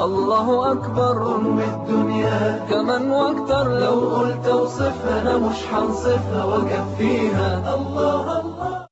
الله أكبر أم الدنيا كمن واكتر، لو قلت اوصفها أنا مش هنصفها وكفيها. الله الله.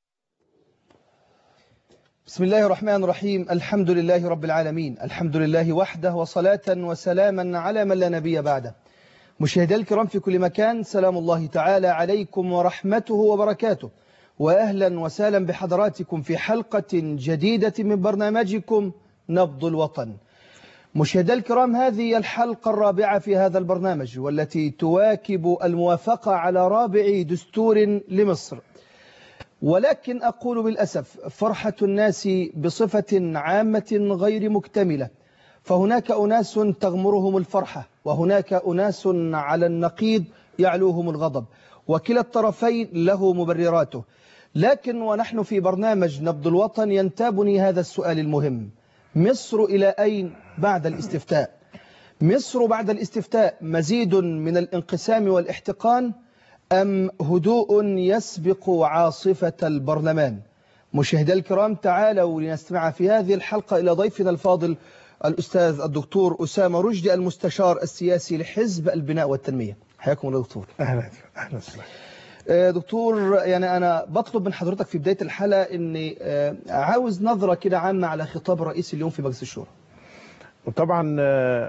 بسم الله الرحمن الرحيم. الحمد لله رب العالمين، الحمد لله وحده، وصلاة وسلاما على من لا نبي بعده. مشاهدي الكرام في كل مكان، سلام الله تعالى عليكم ورحمته وبركاته، وأهلا وسهلا بحضراتكم في حلقة جديدة من برنامجكم نبض الوطن. مشاهدي الكرام، هذه الحلقة الرابعة في هذا البرنامج، والتي تواكب الموافقة على رابع دستور لمصر. ولكن أقول بالأسف فرحة الناس بصفة عامة غير مكتملة، فهناك أناس تغمرهم الفرحة، وهناك أناس على النقيض يعلوهم الغضب، وكلا الطرفين له مبرراته. لكن ونحن في برنامج نبض الوطن ينتابني هذا السؤال المهم: مصر إلى أين بعد الاستفتاء؟ مصر بعد الاستفتاء مزيد من الانقسام والاحتقان، أم هدوء يسبق عاصفة البرلمان؟ مشاهدي الكرام، تعالوا لنستمع في هذه الحلقة إلى ضيفنا الفاضل الأستاذ الدكتور أسامة رشدي، المستشار السياسي لحزب البناء والتنمية. حياكم الله دكتور. أهلا وسهلا. دكتور، يعني أنا بطلب من حضرتك في بداية الحلقة إني عاوز نظرة كده عامة على خطاب الرئيس اليوم في مجلس الشورى. وطبعا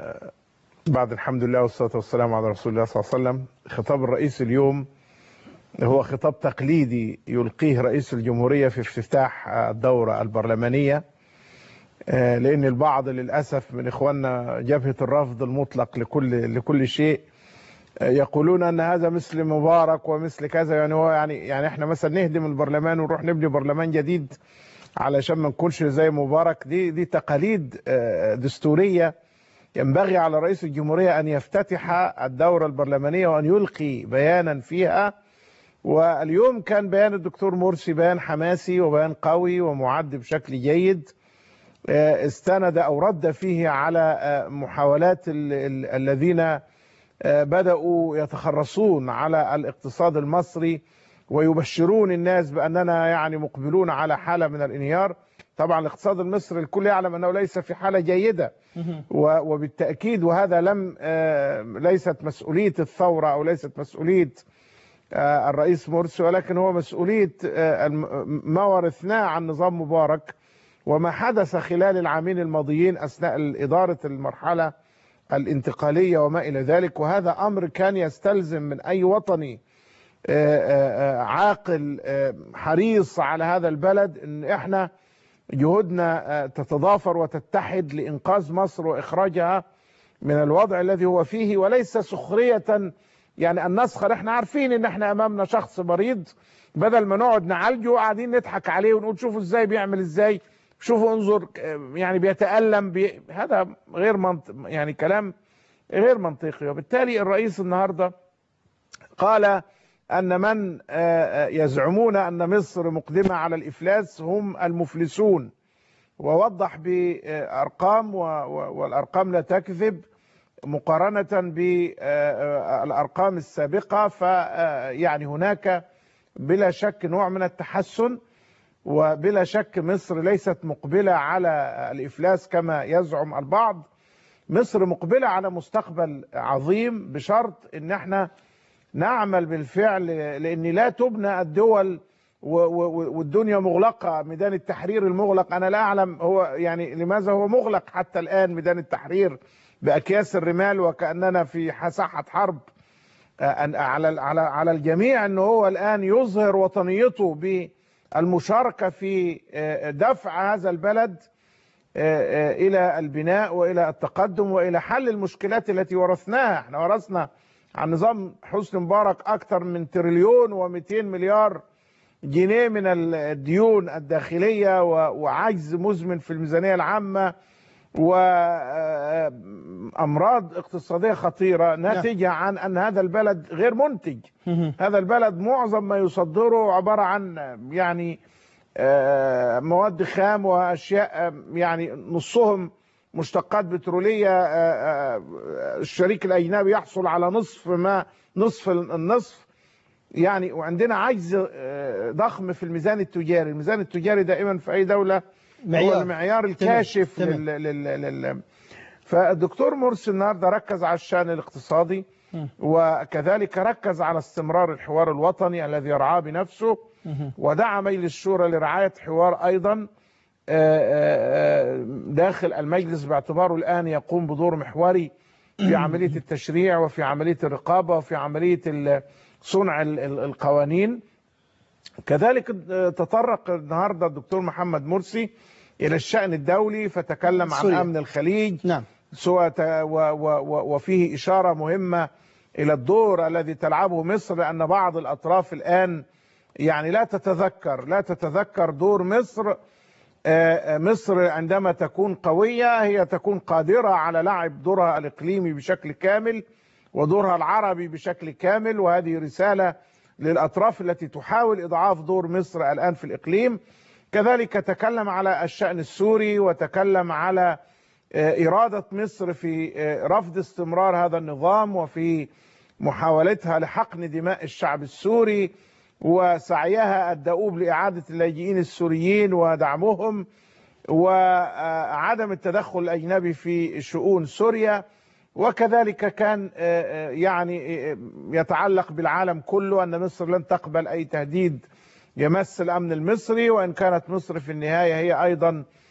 بعد الحمد لله والصلاة والسلام على رسول الله صلى الله عليه وسلم، خطاب الرئيس اليوم هو خطاب تقليدي يلقيه رئيس الجمهورية في افتتاح الدورة البرلمانية، لأن البعض للأسف من إخواننا جبهة الرفض المطلق لكل شيء يقولون أن هذا مثل مبارك ومثل كذا. يعني هو يعني احنا مثلا نهدم البرلمان ونروح نبني برلمان جديد علشان ما نكونش زي مبارك. دي تقاليد دستورية ينبغي على رئيس الجمهورية أن يفتتح الدورة البرلمانية وأن يلقي بيانا فيها. واليوم كان بيان الدكتور مرسي بيان حماسي وبيان قوي ومعد بشكل جيد، استند أو رد فيه على محاولات الذين بدأوا يتخرصون على الاقتصاد المصري ويبشرون الناس بأننا يعني مقبلون على حالة من الانهيار. طبعا الاقتصاد المصري الكل يعلم أنه ليس في حالة جيدة، وبالتأكيد، وهذا ليست مسؤولية الثورة أو ليست مسؤولية الرئيس مرسي، ولكن هو مسؤولية ما ورثناه عن نظام مبارك وما حدث خلال العامين الماضيين أثناء إدارة المرحلة الانتقالية وما إلى ذلك. وهذا أمر كان يستلزم من أي وطني عاقل حريص على هذا البلد أن احنا جهودنا تتضافر وتتحد لإنقاذ مصر وإخراجها من الوضع الذي هو فيه، وليس سخرية يعني أن نسخر. احنا عارفين ان احنا امامنا شخص مريض، بدل ما نقعد نعالجه قاعدين نضحك عليه ونقول شوفوا ازاي بيعمل ازاي، شوفوا انظر يعني بيتألم هذا غير منطق، يعني كلام غير منطقي. وبالتالي الرئيس النهارده قال ان من يزعمون ان مصر مقدمة على الافلاس هم المفلسون، ووضح بارقام والارقام لا تكذب مقارنة بالأرقام السابقة. فيعني هناك بلا شك نوع من التحسن، وبلا شك مصر ليست مقبلة على الإفلاس كما يزعم البعض. مصر مقبلة على مستقبل عظيم بشرط ان احنا نعمل بالفعل، لان لا تبنى الدول والدنيا مغلقة. ميدان التحرير المغلق انا لا اعلم هو يعني لماذا هو مغلق حتى الان، ميدان التحرير بأكياس الرمال وكأننا في ساحة حرب. على الجميع أنه هو الآن يظهر وطنيته بالمشاركة في دفع هذا البلد إلى البناء وإلى التقدم وإلى حل المشكلات التي ورثناها. احنا ورثنا عن نظام حسني مبارك أكثر من تريليون و200 مليار جنيه من الديون الداخلية وعجز مزمن في الميزانية العامة وأمراض اقتصادية خطيرة ناتجة عن أن هذا البلد غير منتج. هذا البلد معظم ما يصدره عبارة عن يعني مواد خام وأشياء يعني نصهم مشتقات بترولية. الشريك الأجنبي يحصل على نصف النصف يعني. وعندنا عجز ضخم في الميزان التجاري. الميزان التجاري دائما في أي دولة هو المعيار الكاشف فالدكتور مرسي النهارده ركز على الشأن الاقتصادي، وكذلك ركز على استمرار الحوار الوطني الذي يرعاه بنفسه، ودعا مجلس الشورى لرعاية حوار أيضا داخل المجلس، باعتباره الآن يقوم بدور محوري في عملية التشريع وفي عملية الرقابة وفي عملية صنع القوانين. كذلك تطرق النهارده الدكتور محمد مرسي إلى الشأن الدولي، فتكلم عن أمن الخليج. نعم. وفيه إشارة مهمة إلى الدور الذي تلعبه مصر، لأن بعض الأطراف الآن يعني لا تتذكر دور مصر. مصر عندما تكون قوية هي تكون قادرة على لعب دورها الإقليمي بشكل كامل ودورها العربي بشكل كامل، وهذه رسالة للأطراف التي تحاول إضعاف دور مصر الآن في الإقليم. كذلك تكلم على الشأن السوري، وتكلم على إرادة مصر في رفض استمرار هذا النظام وفي محاولتها لحقن دماء الشعب السوري، وسعيها الدؤوب لإعادة اللاجئين السوريين ودعمهم، وعدم التدخل الأجنبي في شؤون سوريا. وكذلك كان يعني يتعلق بالعالم كله، أن مصر لن تقبل أي تهديد يمس الأمن المصري، وإن كانت مصر في النهاية هي أيضا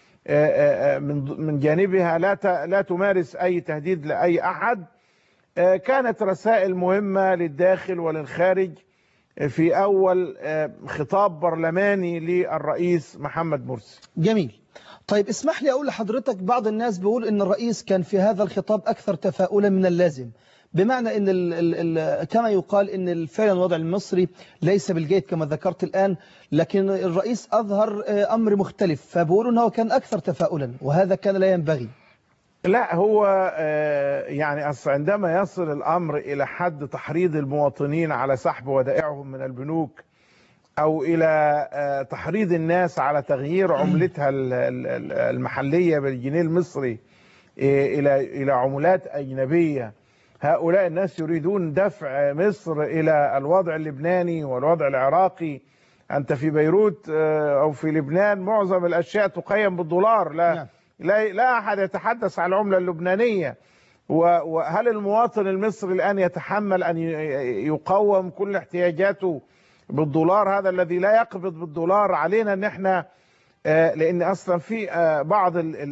من جانبها لا تمارس أي تهديد لأي أحد. كانت رسائل مهمة للداخل وللخارج في أول خطاب برلماني للرئيس محمد مرسي. جميل. طيب اسمح لي أقول لحضرتك، بعض الناس بيقول إن الرئيس كان في هذا الخطاب أكثر تفاؤلا من اللازم، بمعنى إن كما يقال إن فعلا الوضع المصري ليس بالجيد كما ذكرت الآن، لكن الرئيس أظهر أمر مختلف، فبيقولوا أنه كان أكثر تفاؤلا، وهذا كان لا ينبغي. لا، هو يعني عندما يصل الأمر إلى حد تحريض المواطنين على سحب ودائعهم من البنوك، أو إلى تحريض الناس على تغيير عملتها المحلية بالجنيه المصري إلى عملات أجنبية، هؤلاء الناس يريدون دفع مصر إلى الوضع اللبناني والوضع العراقي. أنت في بيروت أو في لبنان معظم الأشياء تقيم بالدولار، لا أحد يتحدث عن العملة اللبنانية. وهل المواطن المصري الآن يتحمل أن يقوم كل احتياجاته بالدولار؟ هذا الذي لا يقبض بالدولار علينا ان احنا لان اصلا في بعض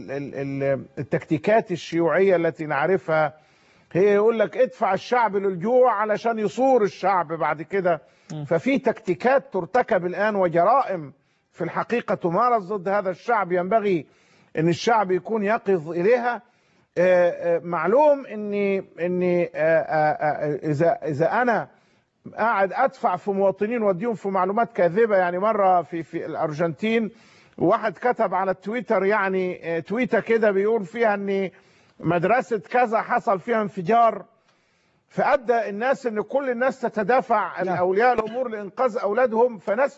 التكتيكات الشيوعية التي نعرفها، هي يقول لك ادفع الشعب للجوع علشان يصور الشعب بعد كده. ففي تكتيكات ترتكب الآن وجرائم في الحقيقة تمارس ضد هذا الشعب، ينبغي ان الشعب يكون يقظ اليها. معلوم اني اذا انا قاعد ادفع في مواطنين واديهم في معلومات كاذبه، يعني مره في الارجنتين واحد كتب على التويتر يعني تويته كده بيقول فيها ان مدرسه كذا حصل فيها انفجار، فادى الناس ان كل الناس تتدافع اولياء الامور لانقاذ اولادهم، فناس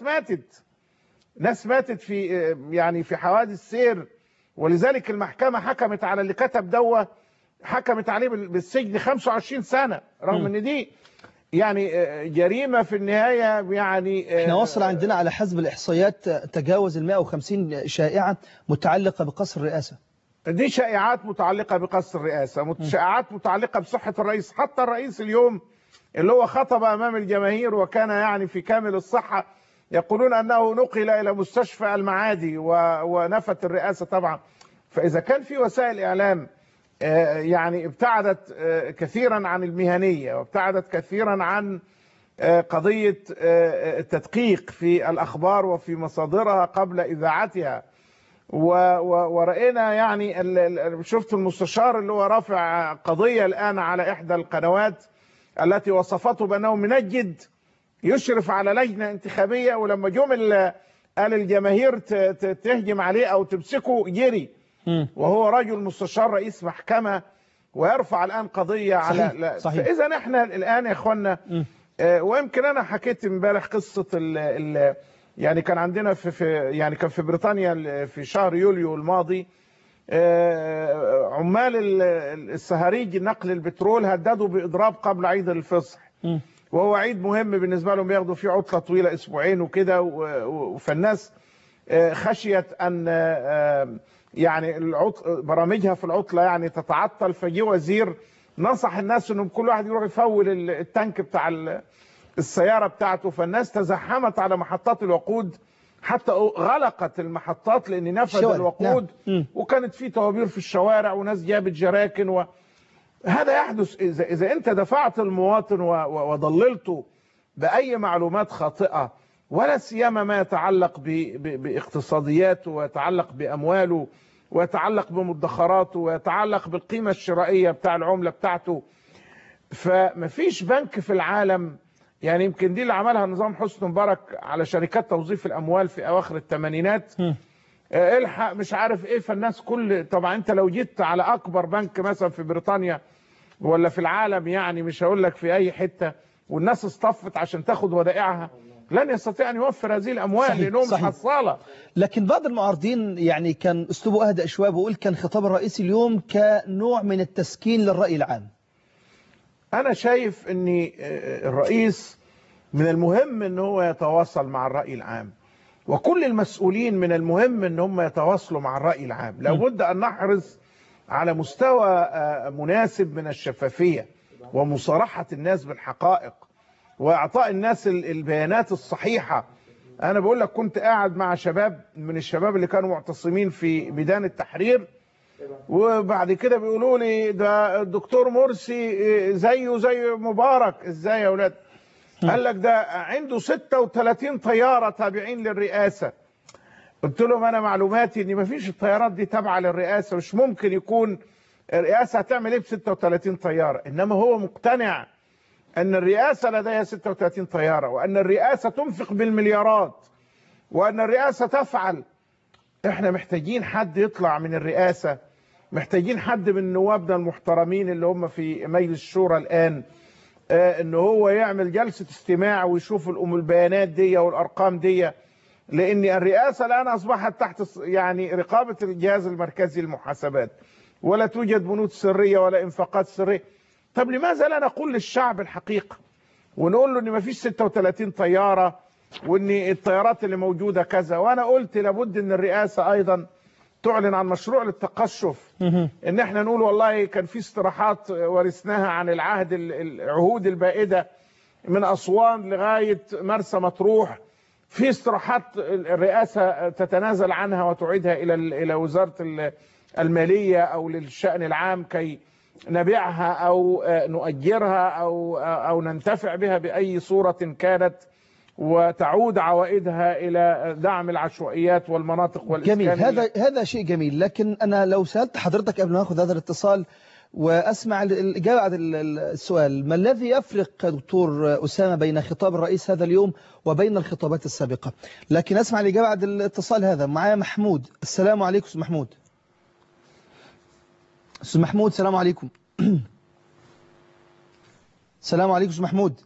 ماتت في حوادث سير. ولذلك المحكمه حكمت على اللي كتب حكمت عليه بالسجن 25 سنه، رغم ان دي يعني جريمة في النهاية. يعني احنا وصل عندنا على حسب الإحصائيات تجاوز 150 شائعة متعلقة بقصر الرئاسة. دي شائعات متعلقة بقصر الرئاسة، شائعات متعلقة بصحة الرئيس. حتى الرئيس اليوم اللي هو خطب أمام الجماهير وكان يعني في كامل الصحة، يقولون أنه نقل إلى مستشفى المعادي ونفت الرئاسة طبعا. فإذا كان في وسائل إعلام يعني ابتعدت كثيرا عن المهنية، وابتعدت كثيرا عن قضية التدقيق في الأخبار وفي مصادرها قبل إذاعتها، ورأينا يعني شفت المستشار اللي هو رافع قضية الآن على إحدى القنوات التي وصفته بأنه منجد يشرف على لجنة انتخابية، ولما جم قال الجماهير تهجم عليه أو تمسكه جري، وهو رجل مستشار رئيس محكمة ويرفع الآن قضية على صحيح. فإذا احنا الآن يا إخوانا ويمكن أنا حكيت امبارح قصة يعني كان عندنا يعني كان في بريطانيا في شهر يوليو الماضي عمال السهريج نقل البترول هددوا بإضراب قبل عيد الفصح، وهو عيد مهم بالنسبة لهم، ياخدوا فيه عطلة طويلة أسبوعين وكده، فالناس خشية أن يعني برامجها في العطلة يعني تتعطل، فجي وزير نصح الناس انهم كل واحد يروح يفول التانك بتاع السيارة بتاعته، فالناس تزحمت على محطات الوقود حتى غلقت المحطات لان نفذ الوقود. نعم. وكانت في طوابير في الشوارع وناس جابت جراكن هذا يحدث إذا أنت دفعت المواطن وضللته بأي معلومات خاطئة، ولا سيما ما يتعلق باقتصادياته ويتعلق بأمواله ويتعلق بمدخراته ويتعلق بالقيمة الشرائية بتاع العملة بتاعته. فمفيش بنك في العالم، يعني يمكن دي اللي عملها نظام حسني مبارك على شركات توظيف الأموال في أواخر الثمانينات، الحق مش عارف ايه، فالناس طبعا انت لو جيت على اكبر بنك مثلا في بريطانيا ولا في العالم، يعني مش هقول لك في اي حته، والناس اصطفت عشان تاخد ودائعها، لن يستطيع ان يوفر هذه الاموال لانهم مش حصاله. لكن بعض المعارضين يعني كان اسلوبه اهدأ شويه، بيقول كان خطاب الرئيس اليوم كنوع من التسكين للراي العام. انا شايف ان الرئيس من المهم ان هو يتواصل مع الراي العام، وكل المسؤولين من المهم ان هم يتواصلوا مع الرأي العام. لابد ان نحرص على مستوى مناسب من الشفافية ومصارحة الناس بالحقائق واعطاء الناس البيانات الصحيحة. انا بقول لك كنت قاعد مع شباب من الشباب اللي كانوا معتصمين في ميدان التحرير، وبعد كده بيقولوا لي ده الدكتور مرسي زيه زي مبارك. ازاي يا اولاد؟ قال لك ده عنده 36 طيارة تابعين للرئاسة. قلت لهم أنا معلوماتي إن مفيش الطيارات دي تابعة للرئاسة، مش ممكن يكون الرئاسة هتعمل إيه ب 36 طيارة، إنما هو مقتنع أن الرئاسة لديها 36 طيارة وأن الرئاسة تنفق بالمليارات وأن الرئاسة تفعل. إحنا محتاجين حد يطلع من الرئاسة، محتاجين حد من نوابنا المحترمين اللي هم في مجلس الشورى الآن، ان هو يعمل جلسة استماع ويشوف البيانات دي والارقام دي، لان الرئاسة الان اصبحت تحت يعني رقابة الجهاز المركزي للمحاسبات، ولا توجد بنود سرية ولا انفاقات سرية. طب لماذا لا نقول للشعب الحقيقة ونقول له ان ما فيش 36 طيارة وان الطيارات اللي موجودة كذا؟ وانا قلت لابد ان الرئاسة ايضا تعلن عن مشروع للتقشف، ان احنا نقول والله كان في استراحات ورثناها عن العهود البائدة من أسوان لغاية مرسى مطروح، في استراحات الرئاسة تتنازل عنها وتعيدها إلى وزارة المالية أو للشأن العام كي نبيعها أو نؤجرها أو ننتفع بها بأي صورة كانت، وتعود عوائدها إلى دعم العشوائيات والمناطق والإسكانية. جميل، هذا شيء جميل. لكن أنا لو سألت حضرتك قبل ما أخذ هذا الاتصال وأسمع الإجابة عن السؤال، ما الذي يفرق دكتور أسامة بين خطاب الرئيس هذا اليوم وبين الخطابات السابقة؟ لكن أسمع الإجابة عن الاتصال هذا. معايا محمود. السلام عليكم أستاذ محمود. أستاذ محمود السلام عليكم. السلام عليكم أستاذ محمود.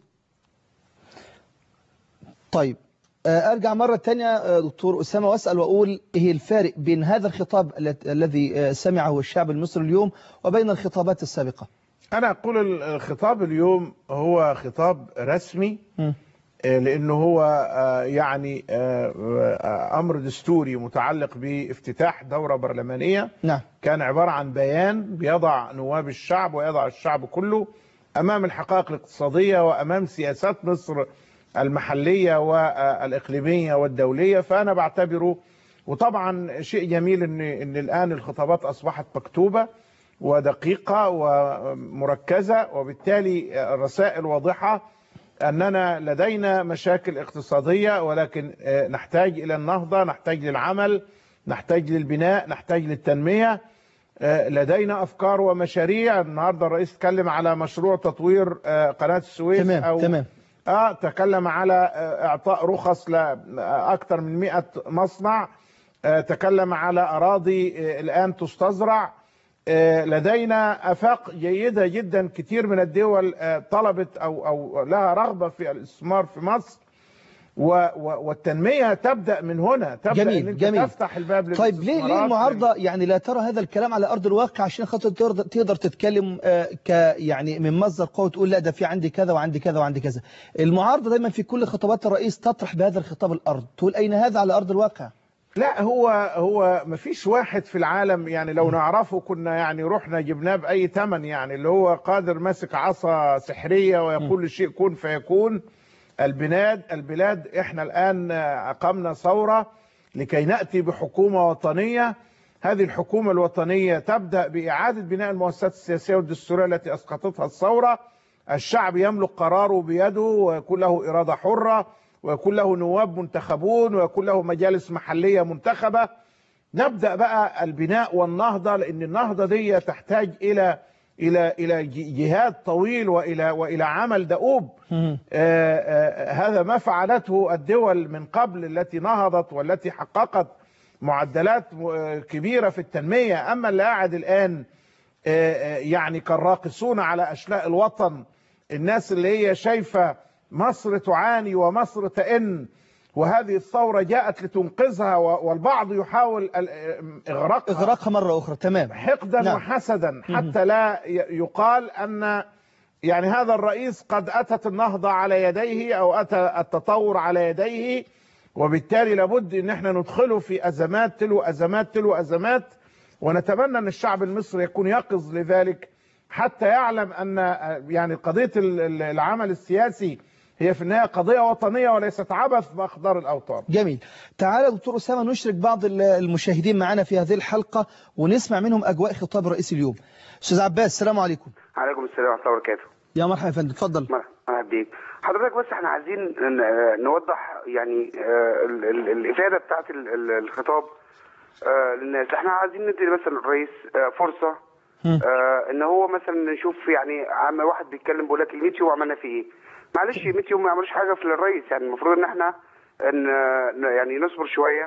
طيب أرجع مرة تانية دكتور أسامة وأسأل وأقول إيه الفارق بين هذا الخطاب الذي سمعه الشعب المصري اليوم وبين الخطابات السابقة؟ أنا أقول الخطاب اليوم هو خطاب رسمي، لأنه هو يعني أمر دستوري متعلق بافتتاح دورة برلمانية. نعم. كان عبارة عن بيان بيضع نواب الشعب ويضع الشعب كله أمام الحقائق الاقتصادية وأمام سياسات مصر المحلية والإقليمية والدولية. فأنا بعتبره، وطبعا شيء جميل إن الآن الخطابات أصبحت مكتوبة ودقيقة ومركزة، وبالتالي الرسائل واضحة أننا لدينا مشاكل اقتصادية، ولكن نحتاج إلى النهضة، نحتاج للعمل، نحتاج للبناء، نحتاج للتنمية، لدينا أفكار ومشاريع. النهاردة الرئيس تكلم على مشروع تطوير قناة السويس. تمام. تكلم على إعطاء رخص لأكثر من 100 مصنع، تكلم على أراضي الآن تستزرع. لدينا آفاق جيدة جدا، كتير من الدول طلبت أو لها رغبة في الاستثمار في مصر، والتنمية تبدأ من هنا، تبدأ جميل. إن أنت جميل. تفتح الباب للاستثمارات. طيب ليه المعارضة يعني لا ترى هذا الكلام على أرض الواقع عشان خاطر تقدر تتكلم يعني من مصدر قوة تقول لا ده في عندي كذا وعندي كذا وعندي كذا؟ المعارضة دايما في كل خطابات الرئيس تطرح بهذا الخطاب الأرض، تقول أين هذا على أرض الواقع؟ لا، هو مفيش واحد في العالم يعني لو نعرفه كنا يعني رحنا جبناه بأي ثمن، يعني اللي هو قادر ماسك عصا سحرية ويقول للشيء كن فيكون. البلاد احنا الآن أقمنا ثورة لكي نأتي بحكومة وطنية. هذه الحكومة الوطنية تبدأ بإعادة بناء المؤسسات السياسية والدستورية التي أسقطتها الثورة. الشعب يملك قراره بيده ويكون له إرادة حرة ويكون له نواب منتخبون ويكون له مجالس محلية منتخبة. نبدأ بقى البناء والنهضة، لأن النهضة دي تحتاج إلى جهاد طويل وإلى عمل دؤوب. هذا ما فعلته الدول من قبل التي نهضت والتي حققت معدلات كبيرة في التنمية. أما اللي قاعد الآن يعني كالراقصون على أشلاء الوطن، الناس اللي هي شايفة مصر تعاني ومصر تئن، وهذه الثورة جاءت لتنقذها والبعض يحاول إغراقها مرة أخرى. تمام. حقدا نعم. وحسدا حتى لا يقال أن يعني هذا الرئيس قد أتت النهضة على يديه أو أتى التطور على يديه، وبالتالي لابد أن احنا ندخله في أزمات تلو أزمات تلو أزمات. ونتمنى أن الشعب المصري يكون يقظ لذلك حتى يعلم أن يعني قضية العمل السياسي هي في النهاية قضية وطنية وليست عبث بأخضار الأوطان. جميل. تعالى دكتور أسامة نشرك بعض المشاهدين معنا في هذه الحلقة ونسمع منهم أجواء خطاب رئيس اليوم. أستاذ عباس السلام عليكم. عليكم السلام ورحمة الله وبركاته. يا مرحبا يا فندم، اتفضل. مرحبا بيك حضرتك. بس احنا عايزين نوضح يعني الإفادة بتاعت الخطاب للناس. احنا عايزين ندي مثلا الرئيس فرصة ان هو مثلا نشوف يعني واحد بيتكلم بيقول لك ال 100 يوم عملنا فيه ايه. معلش 100 يوم ما عملوش حاجة في الرئيس، يعني المفروض ان احنا يعني نصبر شوية.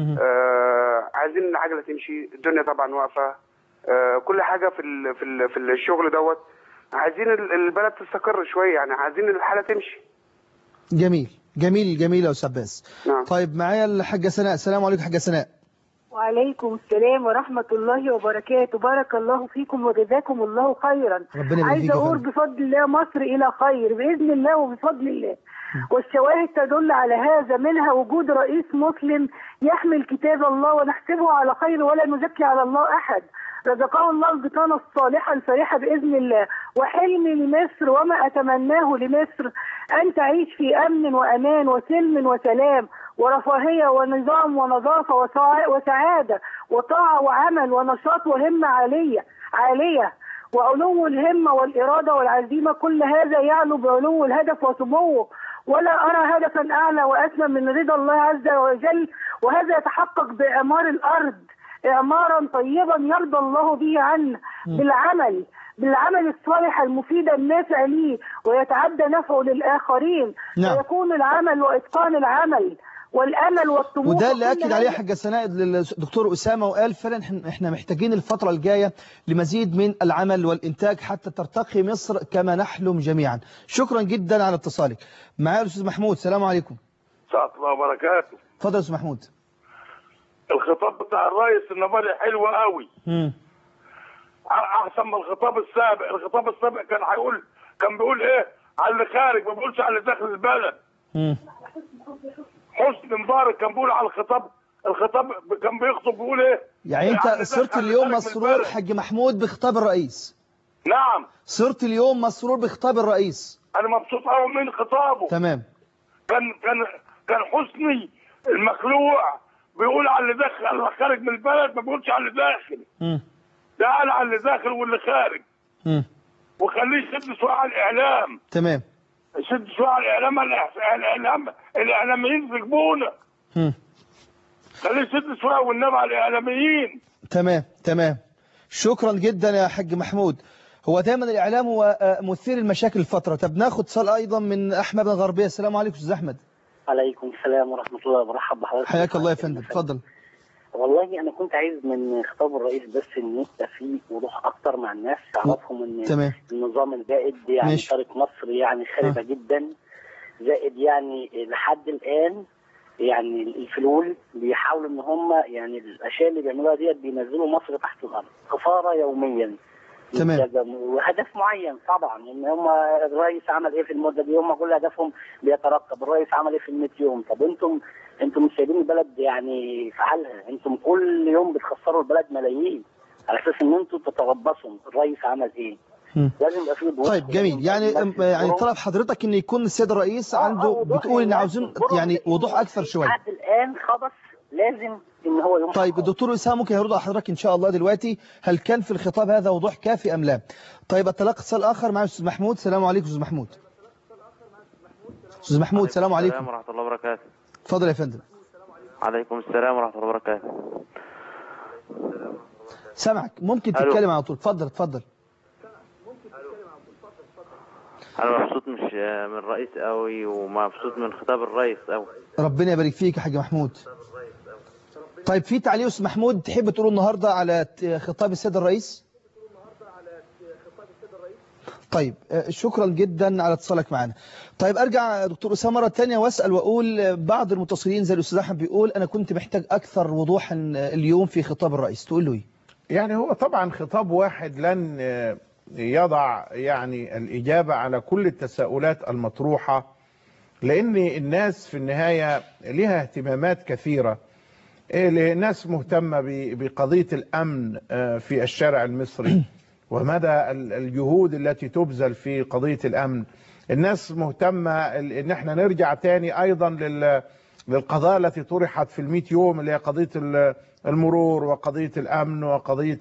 عايزين العجلة تمشي، الدنيا طبعا واقفة، كل حاجة في الشغل دوت. عايزين البلد تستقر شوية، يعني عايزين الحالة تمشي. جميل جميل جميل يا أستاذ عباس. نعم. طيب معايا الحاجة سناء. السلام عليكم حاجة سناء. وعليكم السلام ورحمة الله وبركاته. بارك الله فيكم وجزاكم الله خيرا. ربنا يبارك فيك. عايزة أقول بفضل الله مصر إلى خير بإذن الله وبفضل الله. والشواهد تدل على هذا، منها وجود رئيس مسلم يحمل كتاب الله ونحسبه على خير ولا نزكي على الله أحد. رزقه الله البطانة الصالحة الفرحة بإذن الله. وحلمي لمصر وما أتمناه لمصر أن تعيش في أمن وأمان وسلم وسلام ورفاهية ونظام ونظافة وسعادة وطاعة وعمل ونشاط وهمة عالية وعلو الهمة والإرادة والعزيمة. كل هذا يعلو بعلو الهدف وسموه، ولا أرى هدفا أعلى وأسمى من رضا الله عز وجل. وهذا يتحقق بإعمار الأرض إعمارا طيبا يرضى الله به عنا بالعمل الصالح المفيد النافع ليه ويتعدى نفعه للآخرين. نعم. ويكون العمل وإتقان العمل والأمل والطموح. وده اللي أكد عليه حاجة سناء للدكتور أسامة، وقال فعلا احنا محتاجين الفترة الجاية لمزيد من العمل والإنتاج حتى ترتقي مصر كما نحلم جميعا. شكرا جدا على اتصالك. معايا الأستاذ محمود. السلام عليكم. ورحمة الله وبركاته. اتفضل يا أستاذ محمود. الخطاب بتاع الرئيس النهارده حلو قوي. احسن من الخطاب السابق. الخطاب السابق كان بيقول ايه على اللي خارج، ما بيقولش على اللي داخل البلد. حسني مبارك كان بيقول على الخطاب كان بيخطب بيقول ايه. يعني انت صرت اليوم مسرور حاج محمود بخطاب الرئيس؟ نعم صرت اليوم مسرور بخطاب الرئيس. انا مبسوط قوي من خطابه. تمام. كان حسني المخلوع بيقول على اللي داخل على اللي خارج من البلد، ما بيقولش على اللي داخل. ده قال على اللي داخل واللي خارج. وخليه يشد شويه على الاعلام. تمام. يشد شويه على الاعلام. الاعلاميين بيجبونا. خليه يشد شويه والنبي على الاعلاميين. تمام. شكرا جدا يا حاج محمود. هو دايما الاعلام هو مثير المشاكل الفتره. طب ناخد اتصال ايضا من احمد الغربيه. السلام عليكم استاذ احمد. عليكم السلام ورحمة الله وبركاته. بحضرتك. حياك الله يا فندم. اتفضل. والله أنا كنت عايز من خطاب الرئيس بس إن يبقى فيه وضوح أكتر مع الناس، تعرفهم إن تمام. النظام البائد يعني طريق مصر يعني خاربة جدا. زائد يعني لحد الآن يعني الفلول بيحاولوا إن هم يعني الأشياء اللي بيعملوها ديت بينزلوا مصر تحت الأرض كفارة يوميا. تمام. وهدف معين طبعا، ان هم الرئيس عمل ايه في المده دي، هم كل هدفهم بيترقب الرئيس عمل ايه في ال 100 يوم. طب انتم مش سايبين البلد يعني في حالها، انتم كل يوم بتخسروا البلد ملايين على اساس ان انتم تتربصوا الرئيس عمل ايه. لازم يبقى في وضوح. طيب جميل، يعني طلب حضرتك ان يكون السيد الرئيس عنده بتقول ان عاوزين يعني وضوح اكثر شويه. لحد الان خبص لازم ان هو يوم. طيب الدكتور اسامه ممكن يرد على حضرتك ان شاء الله دلوقتي، هل كان في الخطاب هذا وضوح كافي ام لا؟ طيب التلقي اتصال اخر مع الاستاذ محمود. السلام عليكم استاذ محمود. استاذ محمود السلام عليكم. السلام ورحمه الله وبركاته. اتفضل يا فندم. عليكم السلام ورحمه الله وبركاته. سامعك، ممكن تتكلم على طول. اتفضل. انا مبسوط مش من الرئيس قوي، ومبسوط من خطاب الرئيس قوي. ربنا يبارك فيك يا حاج محمود. طيب في تعليق استاذ محمود تحب تقوله النهارده على خطاب السيد الرئيس؟ طيب شكرا جدا على اتصالك معنا. طيب ارجع دكتور اسامه مره ثانيه واسال واقول بعض المتصلين زي الاستاذ احمد بيقول انا كنت محتاج اكثر وضوحا اليوم في خطاب الرئيس، تقول له ايه؟ يعني هو طبعا خطاب واحد لن يضع يعني الإجابة على كل التساؤلات المطروحة، لأن الناس في النهاية لها اهتمامات كثيرة. الناس مهتمة بقضية الأمن في الشارع المصري ومدى الجهود التي تبذل في قضية الأمن. الناس مهتمة إن احنا نرجع تاني أيضا للقضايا التي طرحت في 100 يوم، اللي هي قضية المرور وقضية الأمن وقضية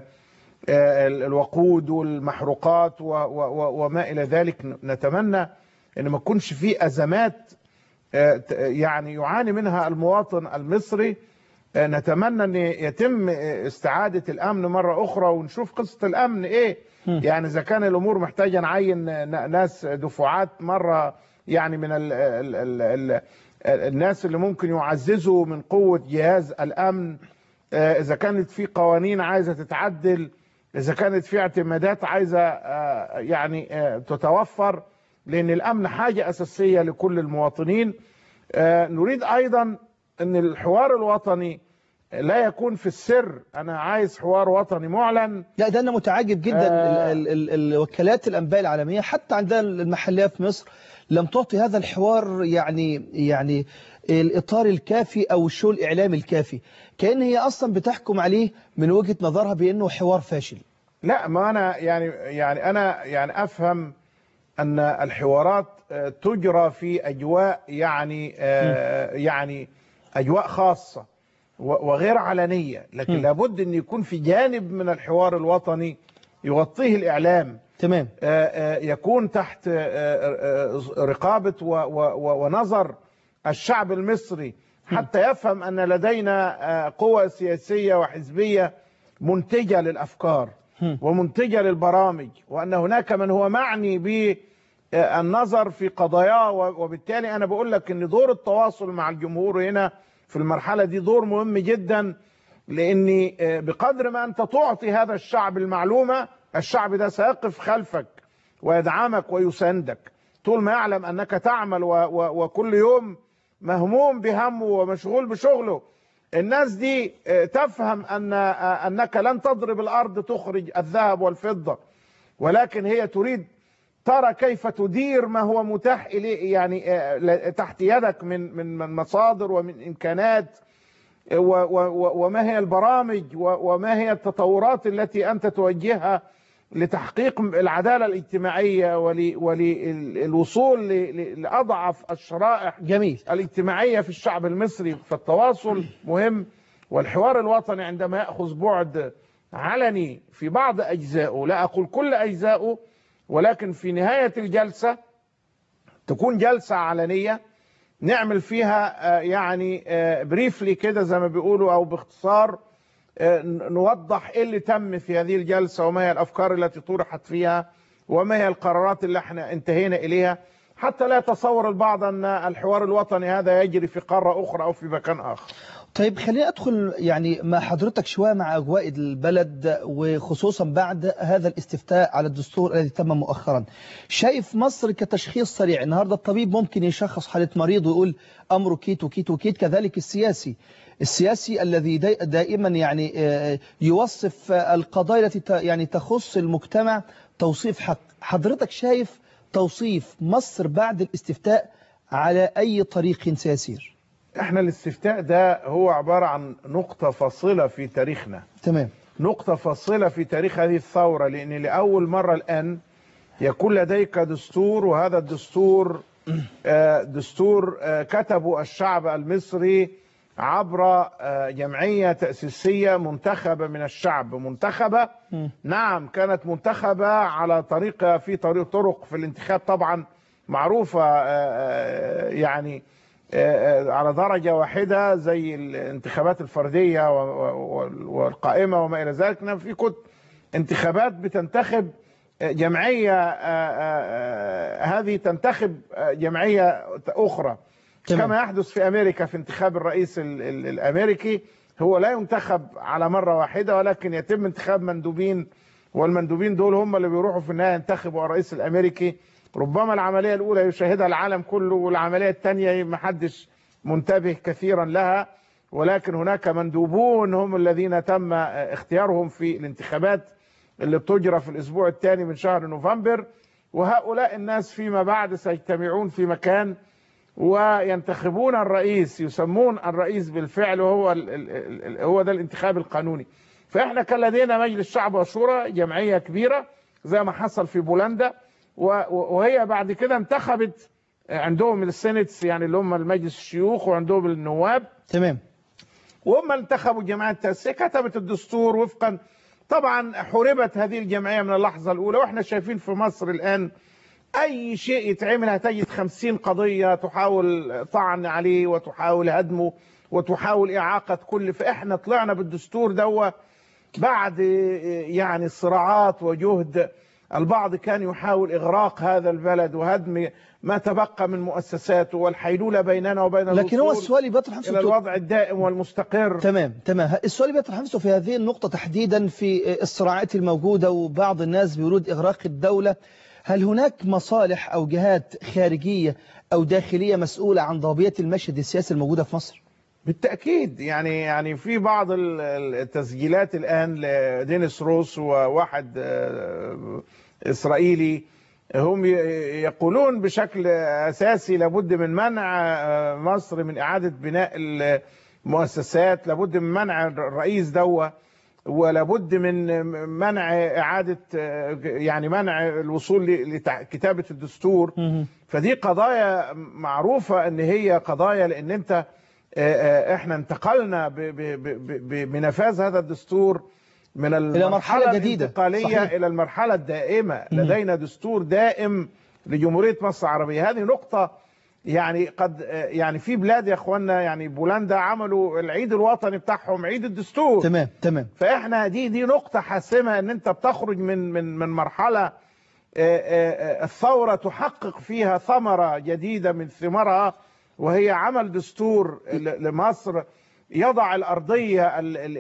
الوقود والمحروقات وما إلى ذلك. نتمنى أن ما تكونش في أزمات يعني يعاني منها المواطن المصري. نتمنى أن يتم استعادة الأمن مرة أخرى، ونشوف قصة الأمن إيه. يعني إذا كان الأمور محتاجة نعين ناس دفعات مرة، يعني من الناس اللي ممكن يعززوا من قوة جهاز الأمن، إذا كانت في قوانين عايزة تتعدل، إذا كانت في اعتمادات عايزة يعني تتوفر، لأن الأمن حاجة أساسية لكل المواطنين. نريد أيضا أن الحوار الوطني لا يكون في السر. أنا عايز حوار وطني معلن. لا ده أنا متعجب جدا. الوكالات الأنباء العالمية حتى عندنا المحلية في مصر لم تعطي هذا الحوار يعني الإطار الكافي أو الشو الإعلامي الكافي، كأن هي أصلا بتحكم عليه من وجهة نظرها بأنه حوار فاشل. لا، ما أنا يعني أنا أفهم أن الحوارات تجرى في أجواء يعني أجواء خاصة وغير علنية، لكن لابد أن يكون في جانب من الحوار الوطني يغطيه الإعلام. تمام. يكون تحت رقابة ونظر الشعب المصري، حتى يفهم أن لدينا قوى سياسية وحزبية منتجة للأفكار ومنتجة للبرامج، وأن هناك من هو معني بالنظر في قضاياه. وبالتالي أنا بقول لك أن دور التواصل مع الجمهور هنا في المرحلة دي دور مهم جدا، لأن بقدر ما أنت تعطي هذا الشعب المعلومة، الشعب ده سيقف خلفك ويدعمك ويساندك طول ما يعلم أنك تعمل وكل يوم مهموم بهمه ومشغول بشغله. الناس دي تفهم أنك لن تضرب الأرض تخرج الذهب والفضة، ولكن هي تريد ترى كيف تدير ما هو متاح إليه، يعني تحت يدك من مصادر ومن إمكانات، وما هي البرامج وما هي التطورات التي أنت توجهها لتحقيق العدالة الاجتماعية وللوصول لأضعف الشرائح الاجتماعية في الشعب المصري. فالتواصل مهم، والحوار الوطني عندما يأخذ بعد علني في بعض أجزائه، لا أقول كل أجزائه، ولكن في نهاية الجلسة تكون جلسة علنية نعمل فيها يعني بريفلي كده زي ما بيقولوا، أو باختصار نوضح ايه اللي تم في هذه الجلسة، وما هي الأفكار التي طرحت فيها، وما هي القرارات اللي احنا انتهينا إليها، حتى لا يتصور البعض أن الحوار الوطني هذا يجري في قارة أخرى أو في مكان آخر. طيب خليني أدخل يعني مع حضرتك شوية مع أجواء البلد، وخصوصا بعد هذا الاستفتاء على الدستور الذي تم مؤخرا. شايف مصر كتشخيص سريع؟ النهاردة الطبيب ممكن يشخص حالة مريض ويقول أمره كيت وكيت وكيت، كذلك السياسي الذي دائما يعني يوصف القضايا التي يعني تخص المجتمع توصيف حق. حضرتك شايف توصيف مصر بعد الاستفتاء على أي طريق سيسير؟ احنا الاستفتاء ده هو عبارة عن نقطة فاصلة في تاريخنا. تمام. نقطة فاصلة في تاريخ هذه الثورة، لأن لأول مرة الآن يكون لديك دستور، وهذا الدستور دستور كتبه الشعب المصري عبر جمعية تأسيسية منتخبة من الشعب، منتخبة نعم كانت منتخبة على طريقة طرق في الانتخاب طبعا معروفة، يعني على درجة واحدة زي الانتخابات الفردية والقائمة وما إلى ذلك. في كنت انتخابات بتنتخب جمعية، هذه تنتخب جمعية أخرى كما يحدث في أمريكا في انتخاب الرئيس الأمريكي. هو لا ينتخب على مرة واحدة، ولكن يتم انتخاب مندوبين، والمندوبين دول هم اللي بيروحوا في النهاية ينتخبوا الرئيس الأمريكي. ربما العملية الأولى يشاهدها العالم كله، والعملية الثانية ما حدش منتبه كثيرا لها، ولكن هناك مندوبون هم الذين تم اختيارهم في الانتخابات اللي بتجرى في الأسبوع الثاني من شهر نوفمبر. وهؤلاء الناس فيما بعد سيجتمعون في مكان وينتخبون الرئيس، يسمون الرئيس بالفعل، وهو هو ده الانتخاب القانوني. فإحنا كان لدينا مجلس شعب وشورى، جمعية كبيرة زي ما حصل في بولندا، وهي بعد كده انتخبت عندهم السينتس، يعني اللي هم المجلس الشيوخ، وعندهم النواب. تمام. وهم انتخبوا جماعة التأسيس كتبت الدستور وفقا. طبعا حوربت هذه الجمعية من اللحظة الأولى، واحنا شايفين في مصر الآن أي شيء يتعمل هتجد 50 قضية تحاول طعن عليه وتحاول هدمه وتحاول إعاقة كل. فإحنا طلعنا بالدستور دوا بعد يعني صراعات وجهد. البعض كان يحاول إغراق هذا البلد وهدم ما تبقى من مؤسساته والحيلولة بيننا وبين الوصول، لكن هو السؤال بيطرح نفسه إلى الوضع الدائم والمستقر. تمام. السؤال بيطرح نفسه في هذه النقطة تحديدا، في الصراعات الموجودة، وبعض الناس بيريد إغراق الدولة. هل هناك مصالح أو جهات خارجية أو داخلية مسؤولة عن ضبابية المشهد السياسي الموجودة في مصر؟ بالتأكيد. يعني في بعض التسجيلات الآن لدينيس روس وواحد إسرائيلي، هم يقولون بشكل أساسي لابد من منع مصر من إعادة بناء المؤسسات، لابد من منع الرئيس دوا، ولابد من منع إعادة يعني منع الوصول لكتابة الدستور. فدي قضايا معروفة ان هي قضايا، لان انت احنا انتقلنا بنفاذ هذا الدستور من المرحلة الانتقالية صحيح. إلى المرحلة الدائمة. لدينا دستور دائم لجمهورية مصر العربية. هذه نقطة يعني قد يعني في بلاد يا اخوانا، يعني بولندا عملوا العيد الوطني بتاعهم عيد الدستور. تمام. فاحنا دي نقطة حاسمة، ان انت بتخرج من مرحلة الثورة تحقق فيها ثمرة جديدة من ثمارها، وهي عمل دستور لمصر يضع الأرضية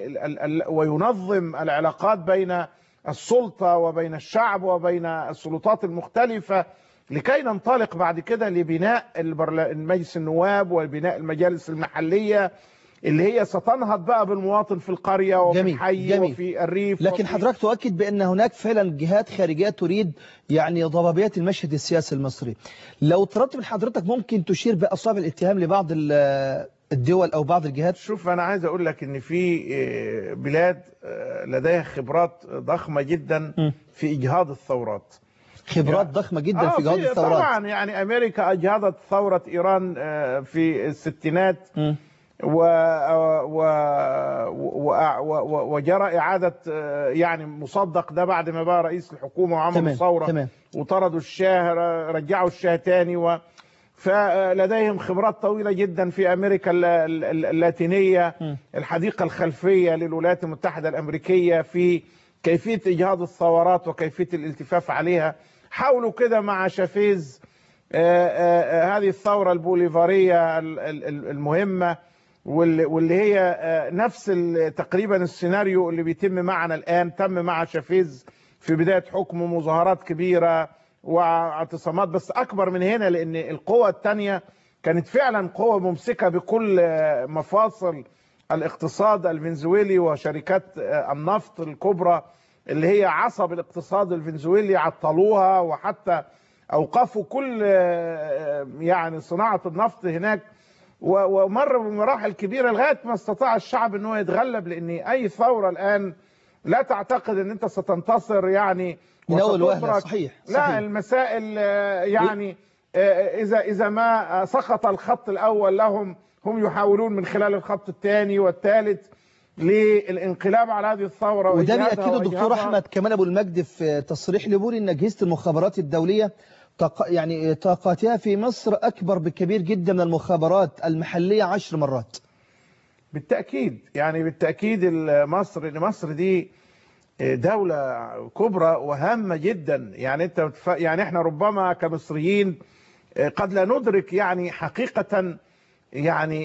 وينظم العلاقات بين السلطة وبين الشعب وبين السلطات المختلفة، لكي ننطلق بعد كده لبناء مجلس النواب وبناء المجالس المحلية اللي هي ستنهض بقى بالمواطن في القرية وفي الحي وفي الريف. لكن حضرتك تؤكد بأن هناك فعلا جهات خارجية تريد يعني ضبابية المشهد السياسي المصري. لو طلبت من حضرتك ممكن تشير بأصابع الاتهام لبعض الدول أو بعض الجهات؟ شوف، أنا عايز أقول لك أن في بلاد لديها خبرات ضخمة جدا في إجهاض الثورات. خبرات ضخمة جدا في إجهاض الثورات. طبعا يعني أمريكا أجهضت ثورة إيران في الستينات، وجرى إعادة يعني مصدق ده بعد ما بقى رئيس الحكومة وعملوا ثورة وطردوا الشاه، رجعوا الشاه تاني. فلديهم خبرات طويلة جدا في أمريكا اللاتينية، الحديقة الخلفية للولايات المتحدة الأمريكية في كيفية إجهاض الثورات وكيفية الالتفاف عليها. حاولوا كده مع شافيز هذه الثورة البوليفارية المهمة، واللي هي نفس تقريبا السيناريو اللي بيتم معنا الآن، تم مع شافيز في بداية حكمه، مظاهرات كبيرة واعتصامات، بس أكبر من هنا لأن القوة الثانية كانت فعلا قوة ممسكة بكل مفاصل الاقتصاد الفنزويلي وشركات النفط الكبرى اللي هي عصب الاقتصاد الفنزويلي، عطلوها وحتى أوقفوا كل يعني صناعة النفط هناك، ومر بمراحل كبيرة لغاية ما استطاع الشعب أنه يتغلب، لأن أي ثورة الآن لا تعتقد أن أنت ستنتصر يعني من أول وهلة. صحيح. لا، المسائل يعني إذا ما سقط الخط الأول لهم، هم يحاولون من خلال الخط الثاني والثالث للانقلاب على هذه الثورة. وده بيأكده الدكتور أحمد كمال أبو المجد في تصريح لبوري أن أجهزة المخابرات الدولية يعني طاقاتها في مصر أكبر بكبير جدا من المخابرات المحلية 10 مرات. بالتأكيد، يعني بالتأكيد مصر دي دولة كبرى وهامة جدا. يعني يعني احنا ربما كمصريين قد لا ندرك يعني حقيقة يعني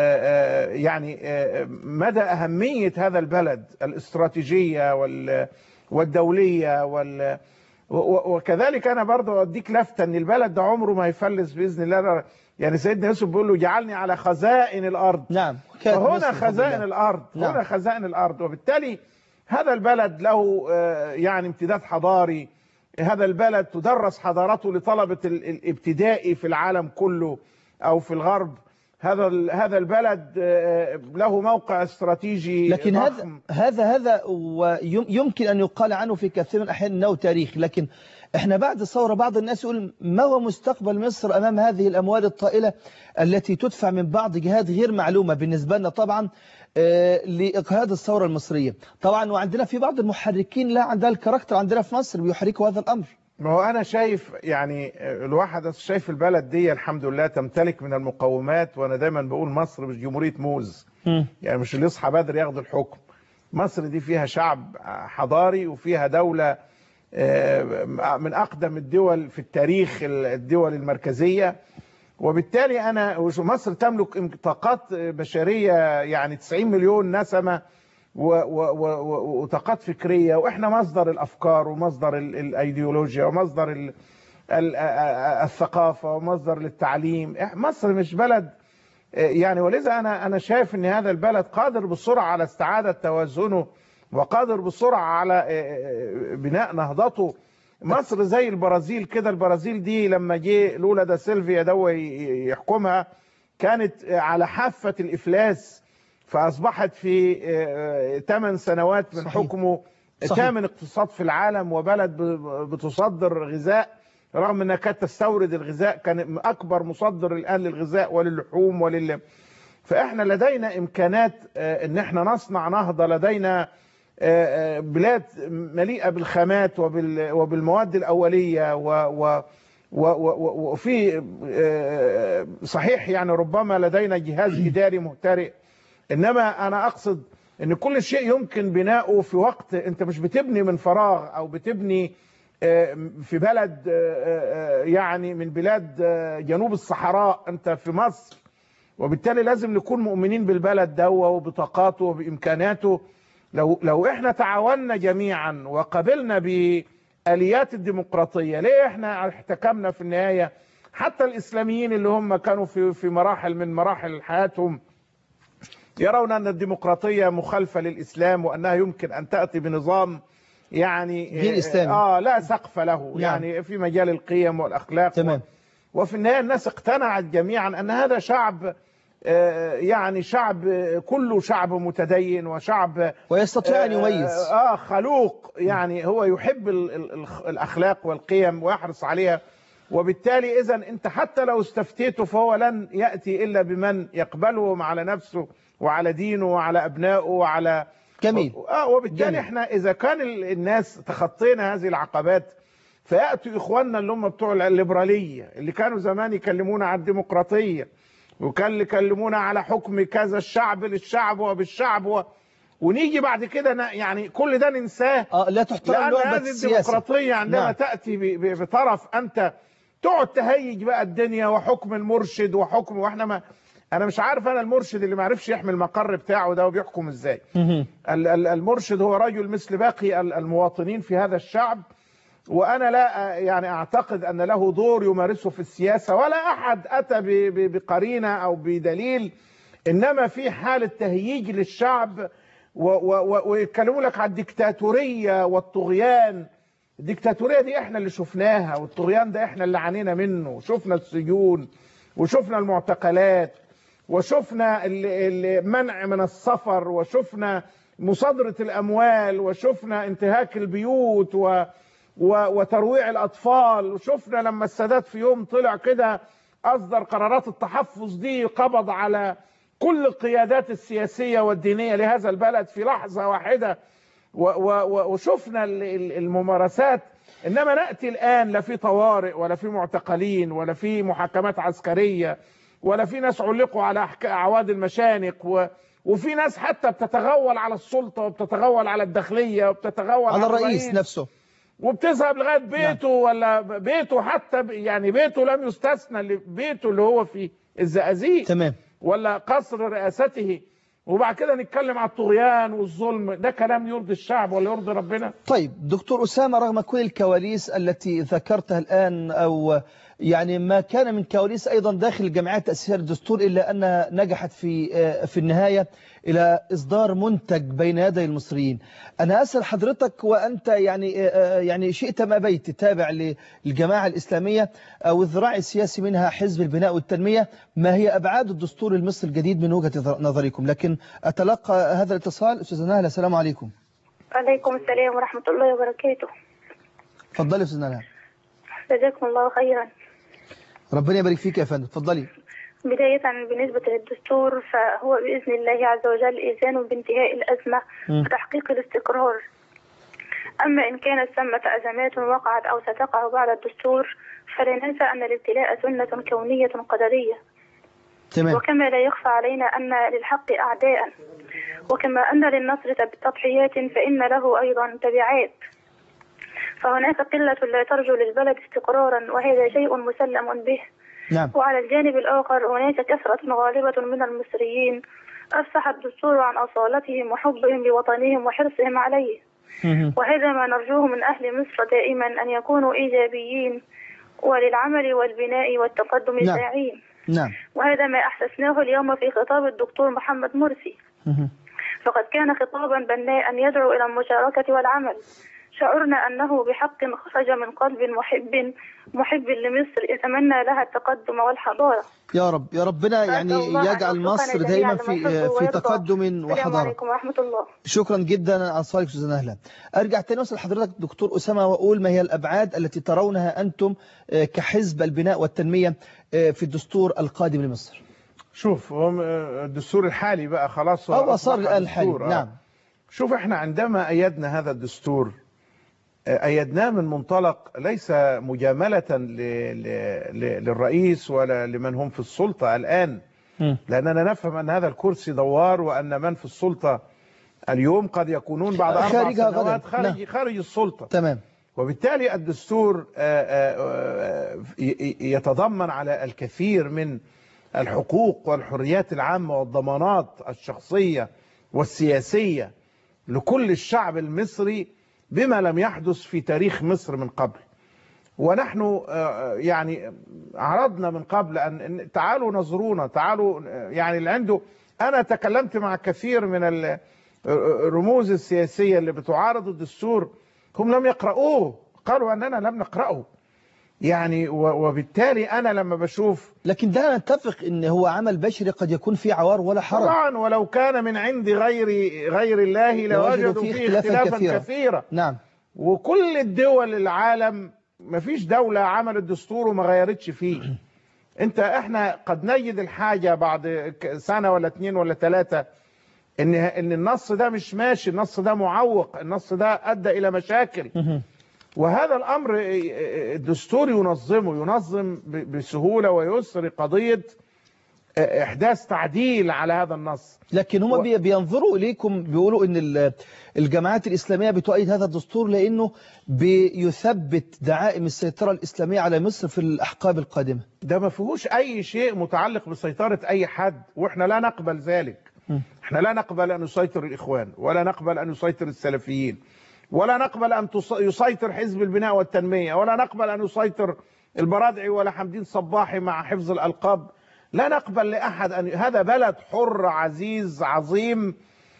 مدى أهمية هذا البلد الاستراتيجية والدولية وكذلك أنا برضو أديك لفتة أن البلد ده عمره ما يفلس بإذن الله. يعني سيدنا يوسف بيقول له جعلني على خزائن الأرض. نعم، فهنا خزائن الأرض. نعم. هنا خزائن الأرض، وبالتالي هذا البلد له يعني امتداد حضاري. هذا البلد تدرس حضارته لطلبة الابتدائي في العالم كله أو في الغرب. هذا البلد له موقع استراتيجي لكن ضخم. هذا ويمكن أن يقال عنه في كثير من الأحيان أنه تاريخ. لكن احنا بعد الثورة بعض الناس يقول ما هو مستقبل مصر أمام هذه الأموال الطائلة التي تدفع من بعض جهات غير معلومة بالنسبة لنا طبعا لإقهاد الثورة المصرية طبعا. وعندنا في بعض المحركين لا عندها الكاركتر عندنا في مصر بيحركوا هذا الأمر. ما هو أنا شايف يعني الواحد شايف البلد دي الحمد لله تمتلك من المقومات. وأنا دايما بقول مصر مش جمهورية موز، يعني مش اللي يصحى بدري ياخد الحكم. مصر دي فيها شعب حضاري وفيها دولة من أقدم الدول في التاريخ، الدول المركزية. وبالتالي مصر تملك طاقات بشرية يعني 90 مليون نسمة وطاقات فكرية، وإحنا مصدر الأفكار ومصدر الأيديولوجيا ومصدر الثقافة ومصدر للتعليم. مصر مش بلد يعني، ولذا أنا شايف أن هذا البلد قادر بسرعة على استعادة توازنه وقادر بسرعة على بناء نهضته. مصر زي البرازيل كده. البرازيل دي لما جه لولا دا سيلفيا يحكمها كانت على حافة الإفلاس، فأصبحت في 8 سنوات من حكمه ثامن اقتصاد في العالم، وبلد بتصدر غذاء رغم أنها كانت تستورد الغذاء. كان أكبر مصدر الآن للغذاء وللحوم فإحنا لدينا إمكانات أن احنا نصنع نهضة. لدينا بلاد مليئة بالخامات وبالمواد الأولية وفي صحيح يعني ربما لدينا جهاز إداري مهترئ، إنما أنا أقصد أن كل شيء يمكن بناؤه في وقت. أنت مش بتبني من فراغ أو بتبني في بلد يعني من بلاد جنوب الصحراء. أنت في مصر، وبالتالي لازم نكون مؤمنين بالبلد ده وبطاقاته وبإمكاناته. لو احنا تعاوننا جميعا وقبلنا بآليات الديمقراطية، ليه احنا احتكمنا في النهاية؟ حتى الإسلاميين اللي هم كانوا في مراحل من مراحل حياتهم يرون أن الديمقراطية مخالفة للإسلام، وأنها يمكن أن تأتي بنظام يعني غير إسلامي لا سقف له يعني في مجال القيم والأخلاق. تمام. وفي النهاية الناس اقتنعت جميعا أن هذا شعب يعني شعب كله شعب متدين وشعب ويستطيع أن يميز خلوق. يعني هو يحب الأخلاق والقيم ويحرص عليها. وبالتالي إذا أنت حتى لو استفتيته فهو لن يأتي إلا بمن يقبله على نفسه وعلى دينه وعلى أبنائه وعلى جميل. وبالتالي جميل. احنا إذا كان الناس تخطينا هذه العقبات فيأتوا إخواننا اللي هم بتوع الليبرالية اللي كانوا زمان يكلمونا على الديمقراطية وكان يكلمونا على حكم كذا الشعب للشعب وبالشعب ونيجي بعد كده يعني كل ده ننساه. لا تحترم لعبة السياسة. الديمقراطية عندما نعم. تأتي بطرف أنت تقعد تهيج بقى الدنيا وحكم المرشد وحكم، واحنا ما انا مش عارف انا المرشد اللي ما عرفش يحمي المقر بتاعه ده وبيحكم ازاي. المرشد هو رجل مثل باقي المواطنين في هذا الشعب، وانا لا يعني اعتقد ان له دور يمارسه في السياسه، ولا احد اتى بقرينه او بدليل، انما في حاله تهييج للشعب ويتكلموا لك عن الديكتاتوريه والطغيان. الديكتاتوريه دي احنا اللي شفناها، والطغيان ده احنا اللي عانينا منه، وشفنا السجون وشفنا المعتقلات وشفنا المنع من السفر وشفنا مصادرة الأموال وشفنا انتهاك البيوت وترويع الأطفال، وشفنا لما السادات في يوم طلع كده أصدر قرارات التحفظ دي، قبض على كل القيادات السياسية والدينية لهذا البلد في لحظة واحدة، وشفنا الممارسات. إنما نأتي الآن لا في طوارئ ولا في معتقلين ولا في محاكمات عسكرية ولا في ناس علقوا على أعواد المشانق، وفي ناس حتى بتتغول على السلطة وبتتغول على الداخلية وبتتغول على الرئيس نفسه، وبتذهب لغاية بيته. نعم. ولا بيته حتى يعني بيته لم يستثنى، بيته اللي هو في الزقازيق. تمام. ولا قصر رئاسته. وبعد كده نتكلم على الطغيان والظلم. ده كلام يرضي الشعب ولا يرضي ربنا؟ طيب دكتور أسامة، رغم كل الكواليس التي ذكرتها الآن، أو يعني ما كان من كواليس أيضا داخل الجمعيات التأسيسية للدستور، إلا أنها نجحت في النهاية إلى إصدار منتج بين يدي المصريين. أنا أسأل حضرتك، وأنت يعني شئت ما بيت تابع للجماعة الإسلامية أو الذراع السياسي منها حزب البناء والتنمية، ما هي أبعاد الدستور المصري الجديد من وجهة نظركم؟ لكن أتلقى هذا الاتصال. أستاذة نهلة، السلام عليكم. وعليكم السلام ورحمة الله وبركاته. اتفضلي أستاذة نهلة. جزاكم الله خيرا. ربنا يبارك فيك يا فندم، اتفضلي. بداية بالنسبة للدستور، فهو بإذن الله عز وجل إذان بانتهاء الأزمة وتحقيق الاستقرار. أما إن كانت ثمة أزمات وقعت أو ستقع بعد الدستور، فلا ننسى أن الابتلاء سنة كونية قدرية. تمام. وكما لا يخفى علينا أن للحق أعداء، وكما أن للنصر تضحيات فإن له أيضا تبعات. فهناك قلة لا ترجو للبلد استقرارا، وهذا شيء مسلم به. نعم. وعلى الجانب الآخر هناك كثرة غالبة من المصريين أفسح الدستور عن أصالتهم وحبهم لوطنهم وحرصهم عليه. وهذا ما نرجوه من أهل مصر دائما، أن يكونوا إيجابيين وللعمل والبناء والتقدم ساعين. نعم. وهذا ما أحسسناه اليوم في خطاب الدكتور محمد مرسي. فقد كان خطابا بناء يدعو إلى المشاركة والعمل. شعرنا أنه بحق خرج من قلب محب لمصر يتمنى لها التقدم والحضارة. يا رب، يا ربنا يعني يجعل مصر دائما في تقدم وحضارة. السلام عليكم ورحمة الله. شكرا جدا على صالح أستاذ نهلة. أرجع تاني أسأل حضرتك دكتور أسامة وأقول، ما هي الأبعاد التي ترونها أنتم كحزب البناء والتنمية في الدستور القادم لمصر؟ شوف، الدستور الحالي بقى خلاص هو صار الآن الحالي. نعم. شوف، احنا عندما أيدنا هذا الدستور أيدناه من منطلق ليس مجاملة للرئيس ولا لمن هم في السلطة الآن، لأننا نفهم أن هذا الكرسي دوار، وأن من في السلطة اليوم قد يكونون بعد 4 سنوات خارج السلطة. تمام. وبالتالي الدستور يتضمن على الكثير من الحقوق والحريات العامة والضمانات الشخصية والسياسية لكل الشعب المصري بما لم يحدث في تاريخ مصر من قبل. ونحن يعني عرضنا من قبل أن تعالوا نظرونا، تعالوا يعني اللي عنده. أنا تكلمت مع كثير من الرموز السياسية اللي بتعارض الدستور، هم لم يقرأوه، قالوا أننا لم نقرأه يعني. وبالتالي أنا لما بشوف، لكن ده نتفق إن هو عمل بشري قد يكون فيه عوار ولا حرج. طبعا، ولو كان من عند غير الله لوجدوا فيه اختلافا كثيرا. نعم. وكل الدول العالم ما فيش دولة عملت دستور وما غيرتش فيه. احنا قد نجد الحاجة بعد سنة ولا 2 ولا 3 ان النص ده مش ماشي، النص ده معوق، النص ده ادى الى مشاكل. وهذا الامر الدستور ينظم بسهولة ويسر قضية إحداث تعديل على هذا النص. لكن هم بينظروا إليكم بيقولوا إن الجماعات الإسلامية بتؤيد هذا الدستور لأنه بيثبت دعائم السيطرة الإسلامية على مصر في الأحقاب القادمة. ده ما فيهوش أي شيء متعلق بسيطرة أي حد، وإحنا لا نقبل ذلك. إحنا لا نقبل أن يسيطر الإخوان، ولا نقبل أن يسيطر السلفيين، ولا نقبل أن يسيطر حزب البناء والتنمية، ولا نقبل أن يسيطر البرادعي ولا حمدين صباحي مع حفظ الألقاب. لا نقبل لأحد أن هذا بلد حر عزيز عظيم،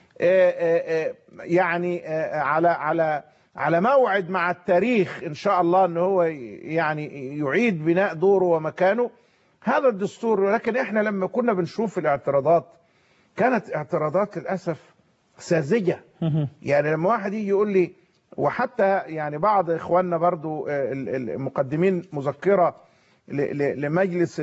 يعني على موعد مع التاريخ إن شاء الله أنه هو يعني يعيد بناء دوره ومكانه. هذا الدستور. ولكن إحنا لما كنا بنشوف الاعتراضات كانت اعتراضات للأسف ساذجة. يعني لما واحد يجي يقول لي، وحتى يعني بعض إخواننا برضو المقدمين مذكرة لمجلس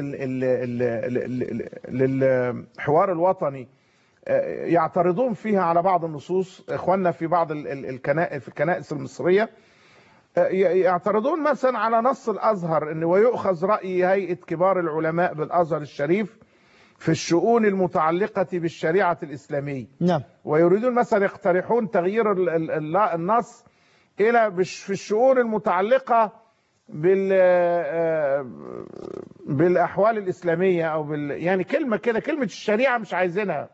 للحوار الوطني يعترضون فيها على بعض النصوص، إخواننا في بعض الكنائس المصرية يعترضون مثلا على نص الأزهر إن ويؤخذ رأي هيئة كبار العلماء بالأزهر الشريف في الشؤون المتعلقة بالشريعة الإسلامية. نعم. ويريدون مثلا يقترحون تغيير النص إلى في الشؤون المتعلقة بالأحوال الإسلامية أو يعني كلمة كده، كلمة الشريعة مش عايزينها.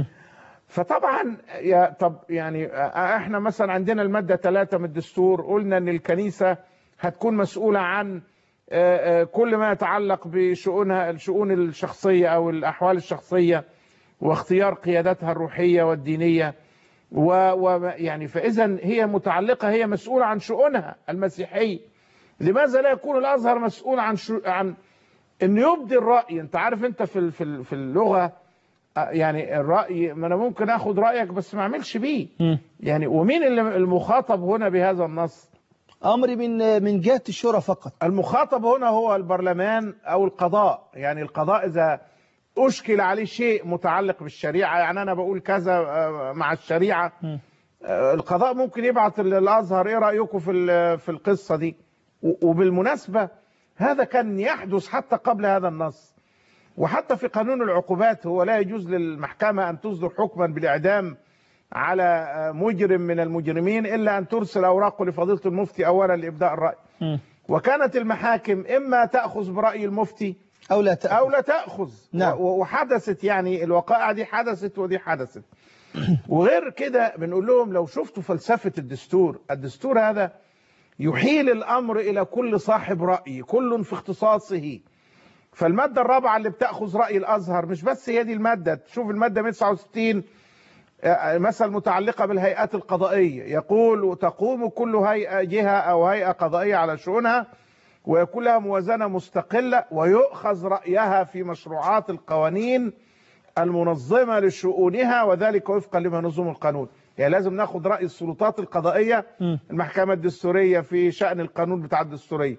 فطبعا يعني احنا مثلا عندنا المادة 3 من الدستور قلنا ان الكنيسة هتكون مسؤولة عن كل ما يتعلق بشؤونها، الشؤون الشخصية او الاحوال الشخصية واختيار قيادتها الروحية والدينية، ويعني فاذا هي متعلقة، هي مسؤولة عن شؤونها المسيحية. لماذا لا يكون الازهر مسؤول عن انه يبدي الرأي؟ انت عارف انت في اللغة يعني الرأي، ما انا ممكن اخد رأيك بس ما اعملش بيه. يعني ومين المخاطب هنا بهذا النص؟ امر من جهة الشورى فقط. المخاطب هنا هو البرلمان او القضاء. يعني القضاء اذا اشكل عليه شيء متعلق بالشريعة، يعني انا بقول كذا مع الشريعة، القضاء ممكن يبعث للازهر ايه رأيكم في القصة دي. وبالمناسبة هذا كان يحدث حتى قبل هذا النص، وحتى في قانون العقوبات هو لا يجوز للمحكمة أن تصدر حكما بالإعدام على مجرم من المجرمين إلا أن ترسل أوراقه لفضيلة المفتي أولا لإبداء الرأي. وكانت المحاكم إما تأخذ برأي المفتي أو لا تأخذ. نعم. وحدثت يعني الوقائع دي حدثت ودي حدثت. وغير كده بنقول لهم لو شفتوا فلسفة الدستور هذا يحيل الأمر إلى كل صاحب رأي، كل في اختصاصه. فالمادة الرابعة اللي بتأخذ رأي الأزهر مش بس هي دي المادة، تشوف المادة 169 مثلا متعلقة بالهيئات القضائية، يقول تقوم كل هيئة جهة أو هيئة قضائية على شؤونها ويكون لها موازنة مستقلة ويؤخذ رأيها في مشروعات القوانين المنظمة لشؤونها وذلك وفقا لما نظم القانون. يعني لازم ناخد رأي السلطات القضائية، المحكمة الدستورية في شأن القانون بتاع الدستورية،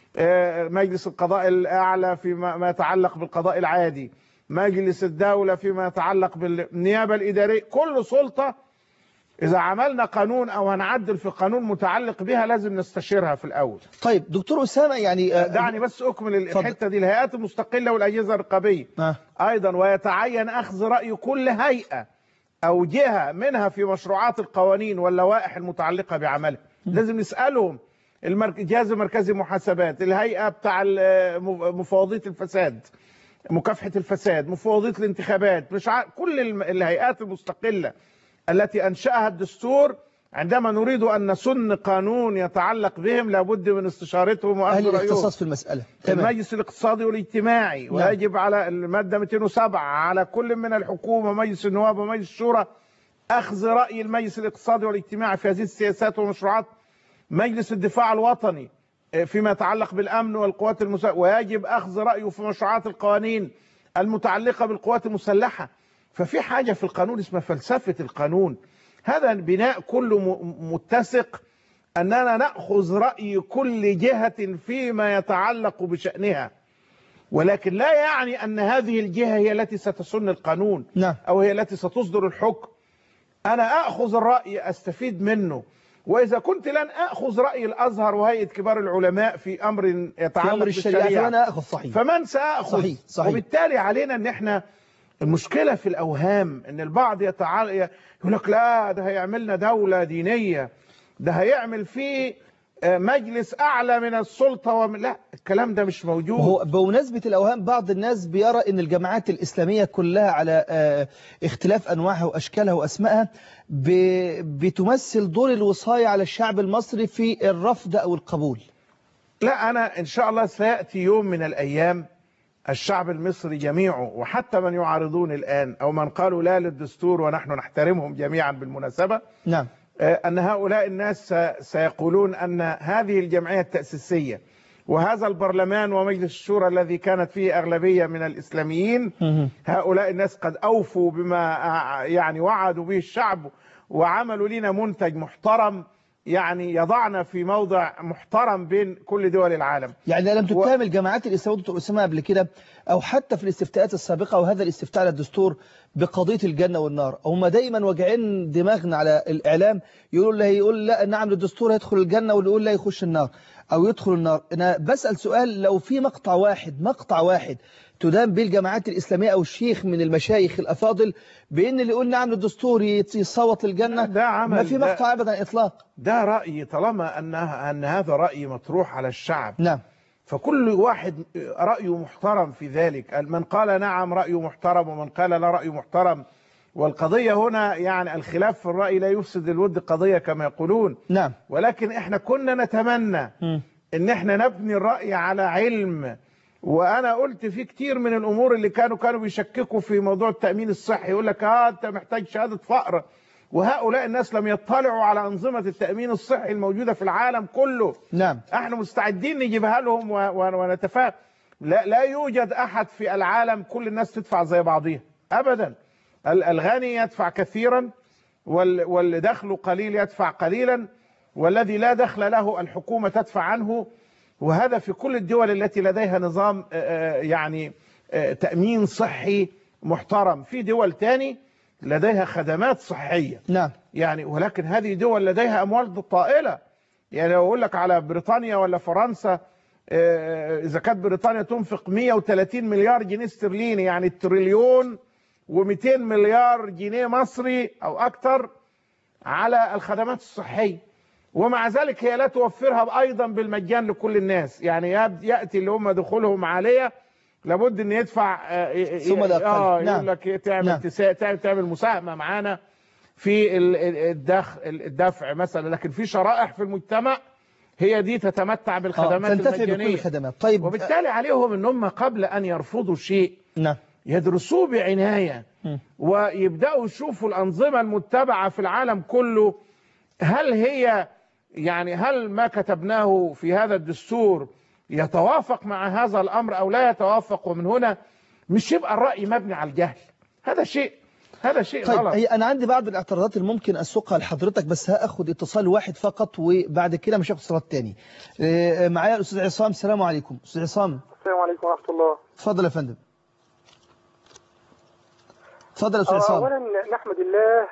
مجلس القضاء الأعلى فيما يتعلق بالقضاء العادي، مجلس الدولة فيما يتعلق بالنيابة الإدارية. كل سلطة إذا عملنا قانون أو هنعدل في قانون متعلق بها لازم نستشيرها في الأول. طيب دكتور أسامة، يعني دعني بس أكمل الحتة دي. الهيئات المستقلة والأجهزة الرقابية أيضا، ويتعين أخذ رأي كل هيئة أو جهة منها في مشروعات القوانين واللوائح المتعلقة بعملها. لازم نسألهم. الجهاز المركزي محاسبات، الهيئة بتاع مفوضية الفساد، مكافحة الفساد، مفوضية الانتخابات، كل الهيئات المستقلة التي أنشأها الدستور، عندما نريد أن نسن قانون يتعلق بهم لابد من استشارتهم وأخذ رأيهم. الاختصاص في المسألة. المجلس الاقتصادي والاجتماعي. نعم. ويجب على المادة 207 على كل من الحكومة ومجلس النواب ومجلس الشورى أخذ رأي المجلس الاقتصادي والاجتماعي في هذه السياسات والمشروعات. مجلس الدفاع الوطني فيما يتعلق بالأمن والقوات المسلحة، ويجب أخذ رأيه في مشروعات القوانين المتعلقة بالقوات المسلحة. ففي حاجة في القانون اسمها فلسفة القانون. هذا بناء كله متسق أننا نأخذ رأي كل جهة فيما يتعلق بشأنها، ولكن لا يعني أن هذه الجهة هي التي ستسن القانون. نعم. أو هي التي ستصدر الحكم. أنا أخذ الرأي أستفيد منه، وإذا كنت لن أخذ رأي الأزهر وهيئة كبار العلماء في أمر يتعلق الشريعة فأنا أخذ صحيح. فمن سأخذ؟ صحيح. وبالتالي علينا أن احنا المشكلة في الأوهام، أن البعض يقول لك لا ده هيعملنا دولة دينية، ده هيعمل فيه مجلس أعلى من السلطة لا، الكلام ده مش موجود. هو بمناسبة الأوهام بعض الناس بيرى أن الجماعات الإسلامية كلها على اختلاف أنواعها وأشكالها وأسمائها بتمثل دور الوصاية على الشعب المصري في الرفض أو القبول. لا، أنا إن شاء الله سيأتي يوم من الأيام الشعب المصري جميعه، وحتى من يعارضون الآن أو من قالوا لا للدستور ونحن نحترمهم جميعا بالمناسبة، نعم، أن هؤلاء الناس سيقولون أن هذه الجمعية التأسيسية وهذا البرلمان ومجلس الشورى الذي كانت فيه أغلبية من الإسلاميين، هؤلاء الناس قد أوفوا بما يعني وعدوا به الشعب وعملوا لنا منتج محترم، يعني يضعنا في موضع محترم بين كل دول العالم. يعني لم تتهم الجماعات الإسلامية دكتور أسامة قبل كده أو حتى في الاستفتاءات السابقة وهذا الاستفتاء على الدستور بقضية الجنة والنار؟ هم دايما واجعين دماغنا على الإعلام، يقول لا نعم للدستور يدخل الجنة، واللي يقول لا يخش النار أو يدخل النار. أنا بسأل سؤال، لو في مقطع واحد تدان به الجماعات الإسلامية أو الشيخ من المشايخ الأفاضل بأن اللي يقول نعم للدستور يصوت للجنة، ما في مقطع أبدا إطلاق. ده رأيي، طالما أن هذا رأي مطروح على الشعب، نعم، فكل واحد رأيه محترم في ذلك. من قال نعم رأيه محترم ومن قال لا رأيه محترم. والقضية هنا يعني الخلاف في الرأي لا يفسد الود قضية كما يقولون. نعم. ولكن احنا كنا نتمنى ان احنا نبني الرأي على علم. وانا قلت في كتير من الامور اللي كانوا بيشككوا في موضوع التأمين الصحي، يقول لك انت محتاج شهادة فقر، وهؤلاء الناس لم يطلعوا على أنظمة التأمين الصحي الموجودة في العالم كله. نعم. احنا مستعدين نجيبها لهم ونتفاهم. لا يوجد احد في العالم كل الناس تدفع زي بعضها ابدا. الغني يدفع كثيرا، واللي دخله قليل يدفع قليلا، والذي لا دخل له الحكومة تدفع عنه. وهذا في كل الدول التي لديها نظام يعني تأمين صحي محترم. في دول تاني لديها خدمات صحية، نعم، يعني ولكن هذه دول لديها أموال طائلة. يعني لو أقول لك على بريطانيا ولا فرنسا، إذا كانت بريطانيا تنفق 130 مليار جنيه استرليني، يعني تريليون و200 مليار جنيه مصري أو أكثر على الخدمات الصحية، ومع ذلك هي لا توفرها أيضا بالمجان لكل الناس. يعني يأتي اللي هم دخولهم عالية لابد ان يدفع ثم يقول لك تعمل مساهمة معانا في الدفع مثلا، لكن في شرائح في المجتمع هي دي تتمتع بالخدمات المجانية. طيب، وبالتالي عليهم ان هم قبل ان يرفضوا شيء نعم يدرسوه بعناية ويبدأوا يشوفوا الأنظمة المتبعة في العالم كله، هل هي يعني هل ما كتبناه في هذا الدستور يتوافق مع هذا الأمر أو لا يتوافق. ومن هنا مش يبقى الرأي مبني على الجهل، هذا شيء طيب غلط. أنا عندي بعض الاعتراضات اللي ممكن أسوقها لحضرتك، بس هاخد اتصال واحد فقط وبعد كده مش هاخد اتصالات تاني. معايا الأستاذ عصام. السلام عليكم أستاذ عصام. السلام عليكم ورحمة الله. اتفضل يا فندم. اتفضل يا أستاذ عصام. أولا نحمد الله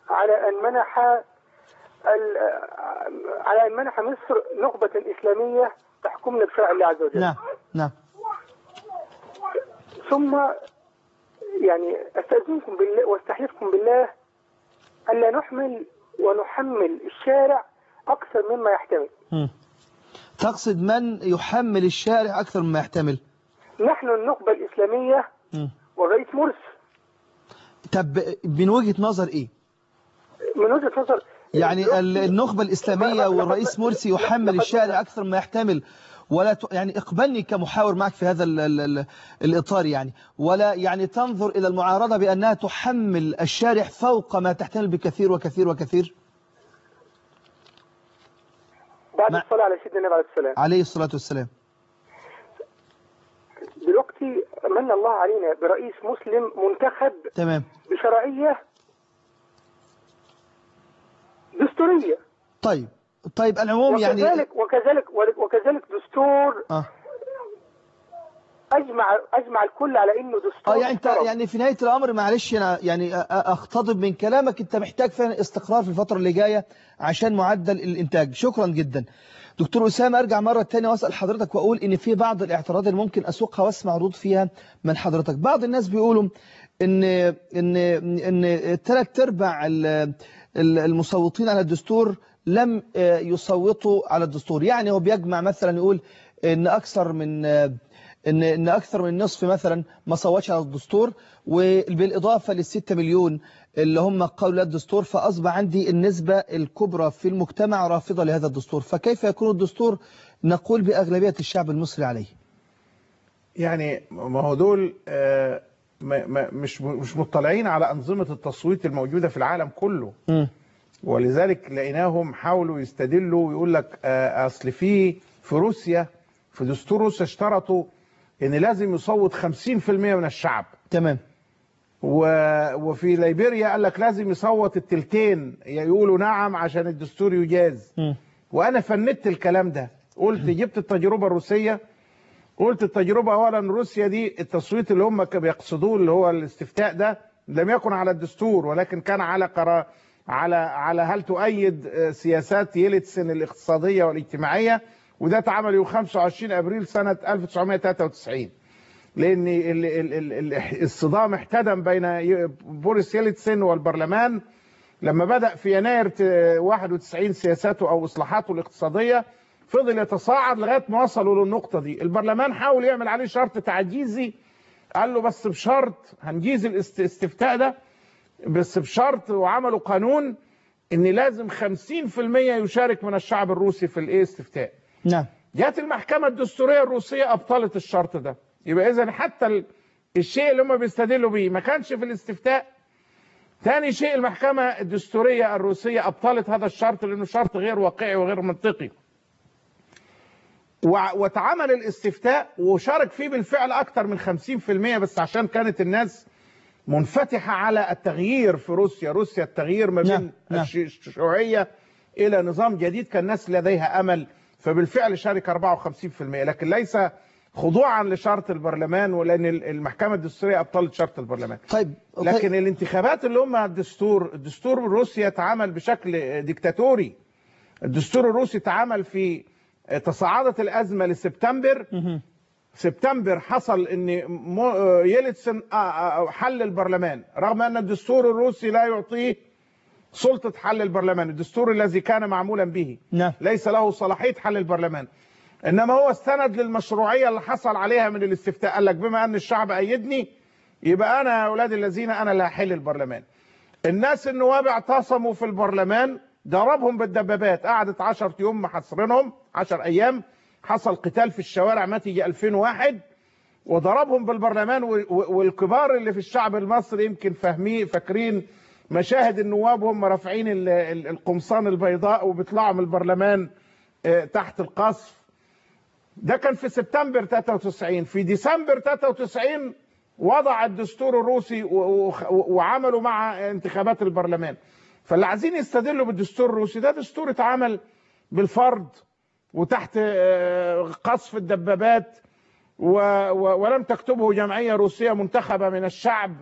على أن منح مصر نخبة إسلامية تحكمنا بشرع الله عز وجل. نعم نعم. ثم يعني أستأذنكم بالله واستحلفكم بالله ألا نحمل الشارع أكثر مما يحتمل. تقصد من يحمل الشارع أكثر مما يحتمل؟ نحن النخبة الإسلامية والرئيس مرسي. طب من وجهة نظر إيه؟ من وجهة نظر يعني النخبة الإسلامية والرئيس مرسي يحمل الشارع أكثر مما يحتمل، ولا يعني اقبلني كمحاور معك في هذا الإطار، يعني ولا يعني تنظر إلى المعارضة بأنها تحمل الشارع فوق ما تحتمل بكثير وكثير وكثير. بعد الصلاة على سيدنا النبي عليه السلام عليه الصلاة والسلام. دلوقتي من الله علينا برئيس مسلم منتخب تمام بشرعية دستورية. طيب العموم يعني وكذلك دستور اجمع الكل على انه دستور يعني انت محترم. يعني في نهايه الامر معلش انا يعني اختضب من كلامك، انت محتاج فعلا استقرار في الفتره اللي جايه عشان معدل الانتاج. شكرا جدا دكتور اسامه. ارجع مره ثانيه واسال حضرتك واقول ان في بعض الاعتراضات اللي ممكن اسوقها واسمع ردود فيها من حضرتك. بعض الناس بيقولوا ان 3/4 المصوتين على الدستور لم يصوتوا على الدستور. يعني هو بيجمع مثلا يقول ان اكثر من نصف مثلا ما صوتش على الدستور، وبالاضافه لل6 مليون اللي هم قالوا لا الدستور، فاصبح عندي النسبه الكبرى في المجتمع رافضه لهذا الدستور. فكيف يكون الدستور نقول باغلبيه الشعب المصري عليه؟ يعني ما هو دول مش مطلعين على انظمه التصويت الموجوده في العالم كله. ولذلك لقيناهم حاولوا يستدلوا ويقول لك اصل في روسيا، في دستور روسيا اشترطوا ان لازم يصوت 50% من الشعب. تمام. وفي ليبيريا قال لك لازم يصوت التلتين يقولوا نعم عشان الدستور يجاز. وانا فندت الكلام ده، قلت جبت التجربه الروسيه، قلت التجربه اولا روسيا دي التصويت اللي هم بيقصدوه اللي هو الاستفتاء ده لم يكن على الدستور، ولكن كان على قرار على هل تؤيد سياسات ييلتسن الاقتصاديه والاجتماعيه، وده اتعمل يوم 25 ابريل سنه 1993. لان الصدام احتدم بين بوريس ييلتسن والبرلمان لما بدأ في يناير 91 سياساته او اصلاحاته الاقتصاديه، فضل يتصاعد لغايه ما وصلوا للنقطه دي. البرلمان حاول يعمل عليه شرط تعجيزي، قال له بس بشرط هنجيز الاستفتاء ده بس بشرط، وعملوا قانون ان لازم 50% يشارك من الشعب الروسي في الاستفتاء. نعم. جات المحكمه الدستوريه الروسيه ابطلت الشرط ده. يبقى اذا حتى الشيء اللي هم بيستدلوا بيه ما كانش في الاستفتاء. ثاني شيء المحكمه الدستوريه الروسيه ابطلت هذا الشرط لانه شرط غير واقعي وغير منطقي. واتعمل الاستفتاء وشارك فيه بالفعل اكثر من 50%، بس عشان كانت الناس منفتحه على التغيير في روسيا. روسيا التغيير ما بين الشيوعيه الى نظام جديد، كان الناس لديها امل، فبالفعل شارك 54%، لكن ليس خضوعا لشرط البرلمان، ولان المحكمه الدستوريه ابطلت شرط البرلمان. طيب لكن الانتخابات اللي هم الدستور الروسي اتعمل بشكل ديكتاتوري. الدستور الروسي اتعمل في تصاعدت الازمه لسبتمبر. سبتمبر حصل ان ييلتسن حل البرلمان، رغم ان الدستور الروسي لا يعطيه سلطه حل البرلمان. الدستور الذي كان معمولا به ليس له صلاحيه حل البرلمان، انما هو استند للمشروعيه اللي حصل عليها من الاستفتاء. قال لك بما ان الشعب ايدني يبقى انا يا اولاد الذين انا اللي هحل البرلمان. الناس النواب اعتصموا في البرلمان، ضربهم بالدبابات، قعدت 10 يوم محاصرينهم، 10 ايام، حصل قتال في الشوارع ماتي 2001، وضربهم بالبرلمان. والكبار اللي في الشعب المصري يمكن فاكرين مشاهد النواب وهم رافعين القمصان البيضاء وبيطلعوا من البرلمان تحت القصف. ده كان في سبتمبر 93. في ديسمبر 93 وضع الدستور الروسي وعملوا مع انتخابات البرلمان. فاللي عايزين يستدلوا بالدستور الروسي ده دستور اتعمل بالفرض وتحت قصف الدبابات، ولم تكتبه جمعية روسية منتخبة من الشعب،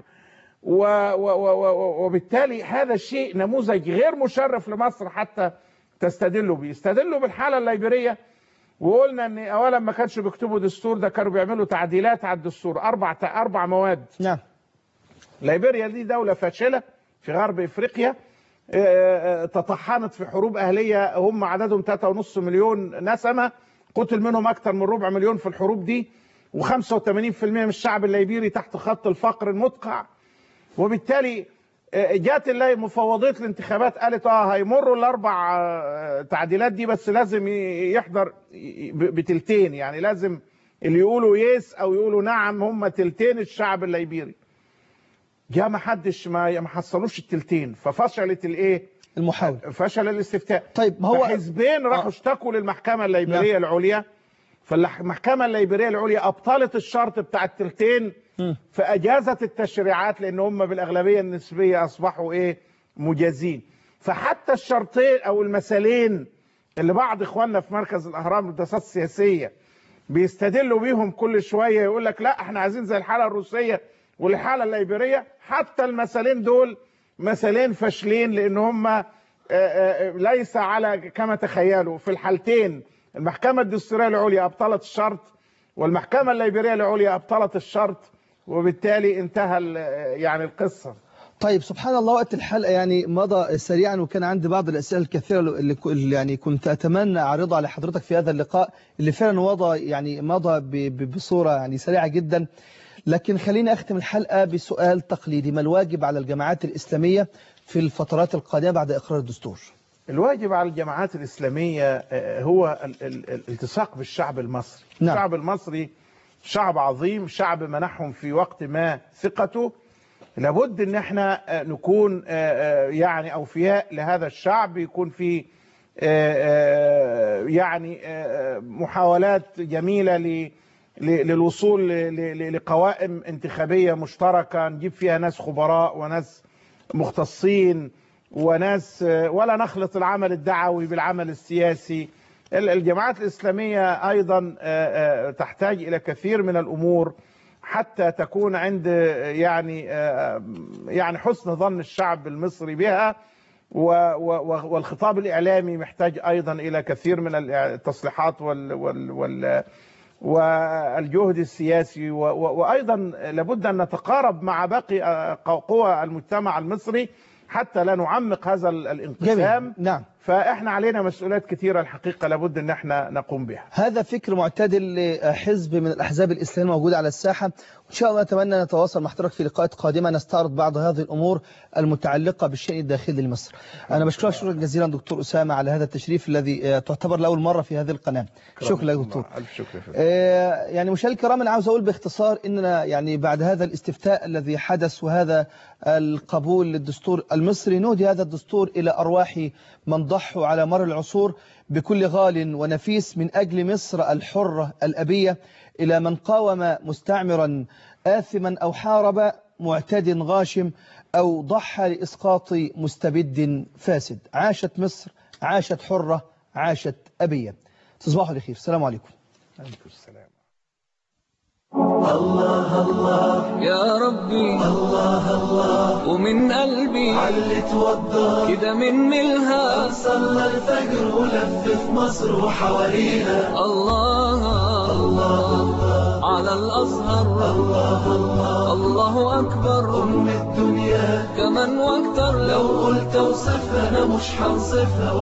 وبالتالي هذا الشيء نموذج غير مشرف لمصر حتى تستدلوا به. استدلوا بالحالة الليبيرية وقلنا ان اولا ما كانش بيكتبوا دستور، ده كانوا بيعملوا تعديلات على الدستور، اربع مواد. نعم. ليبيريا دي دولة فاشلة في غرب افريقيا، تطحنت في حروب اهليه، هم عددهم 3.5 مليون نسمه، قتل منهم اكثر من 4 مليون في الحروب دي، و85% من الشعب الليبيري تحت خط الفقر المدقع. وبالتالي جات مفوضيه الانتخابات قالت هيمروا الاربع تعديلات دي، بس لازم يحضر بتلتين، يعني لازم اللي يقولوا يس او يقولوا نعم هم تلتين الشعب الليبيري. جاء ما حدش ما حصلوش التلتين، ففشلت المحاولة، فشل الاستفتاء. طيب ما هو حزبين راحوا اشتكوا للمحكمة الليبيرية العليا، فالمحكمة الليبيرية العليا ابطلت الشرط بتاع التلتين، فاجازت التشريعات لان هم بالاغلبية النسبية اصبحوا مجازين. فحتى الشرطين او المثلين اللي بعض اخواننا في مركز الاهرام للدراسات السياسية بيستدلوا بيهم كل شوية، يقول لك لا احنا عايزين زي الحالة الروسية والحالة الليبيرية. حتى المثلين دول مثلين فاشلين، لأن هم ليس على كما تخيلوا. في الحالتين المحكمة الدستورية العليا أبطلت الشرط، والمحكمة الليبيرية العليا أبطلت الشرط، وبالتالي انتهى يعني القصة. طيب سبحان الله، وقت الحلقة يعني مضى سريعا، وكان عندي بعض الأسئلة الكثيرة اللي يعني كنت أتمنى أعرضها لحضرتك في هذا اللقاء اللي فعلا مضى بصورة يعني سريعة جدا. لكن خليني أختم الحلقة بسؤال تقليدي: ما الواجب على الجماعات الإسلامية في الفترات القادمة بعد إقرار الدستور؟ الواجب على الجماعات الإسلامية هو الالتصاق بالشعب المصري. نعم. الشعب المصري شعب عظيم، شعب منحهم في وقت ما ثقته. لابد ان احنا نكون يعني اوفياء لهذا الشعب، يكون في يعني محاولات جميلة للوصول لقوائم انتخابية مشتركة نجيب فيها ناس خبراء وناس مختصين وناس، ولا نخلط العمل الدعوي بالعمل السياسي. الجماعات الإسلامية أيضا تحتاج إلى كثير من الأمور حتى تكون عند يعني حسن ظن الشعب المصري بها، والخطاب الإعلامي محتاج أيضا إلى كثير من التصليحات والجهد السياسي، وأيضا لابد أن نتقارب مع باقي قوى المجتمع المصري حتى لا نعمق هذا الانقسام. نعم. فإحنا علينا مسؤوليات كثيرة الحقيقة لابد أن احنا نقوم بها. هذا فكر معتدل لحزب من الأحزاب الإسلامية موجود على الساحة، وإن شاء الله نتمنى نتواصل مع حضرتك في لقاءات قادمة نستعرض بعض هذه الأمور المتعلقة بالشأن الداخلي لمصر. أنا بشكرك شكرا جزيلا دكتور أسامة على هذا التشريف الذي تعتبر لأول مرة في هذه القناة. شكرا لك دكتور. ألف شكر. يعني مشاهدينا الكرام، أنا عاوز أقول باختصار إننا يعني بعد هذا الاستفتاء الذي حدث وهذا القبول للدستور المصري، نهدي هذا الدستور إلى أرواح من ضحوا على مر العصور بكل غال ونفيس من أجل مصر الحرة الأبية، إلى من قاوم مستعمرا آثما أو حارب معتد غاشم أو ضحى لإسقاط مستبد فاسد. عاشت مصر، عاشت حرة، عاشت أبية. تصبحوا على خير. السلام عليكم. عليكم السلام. الله الله يا ربي، الله الله ومن قلبي علي توضى كده من ملها، صلى الفجر ولف في مصر وحواليها. الله الله على الأزهر، الله الله الله أكبر، أم الدنيا كمان واكتر، لو قلت اوصفها أنا مش هنصفها.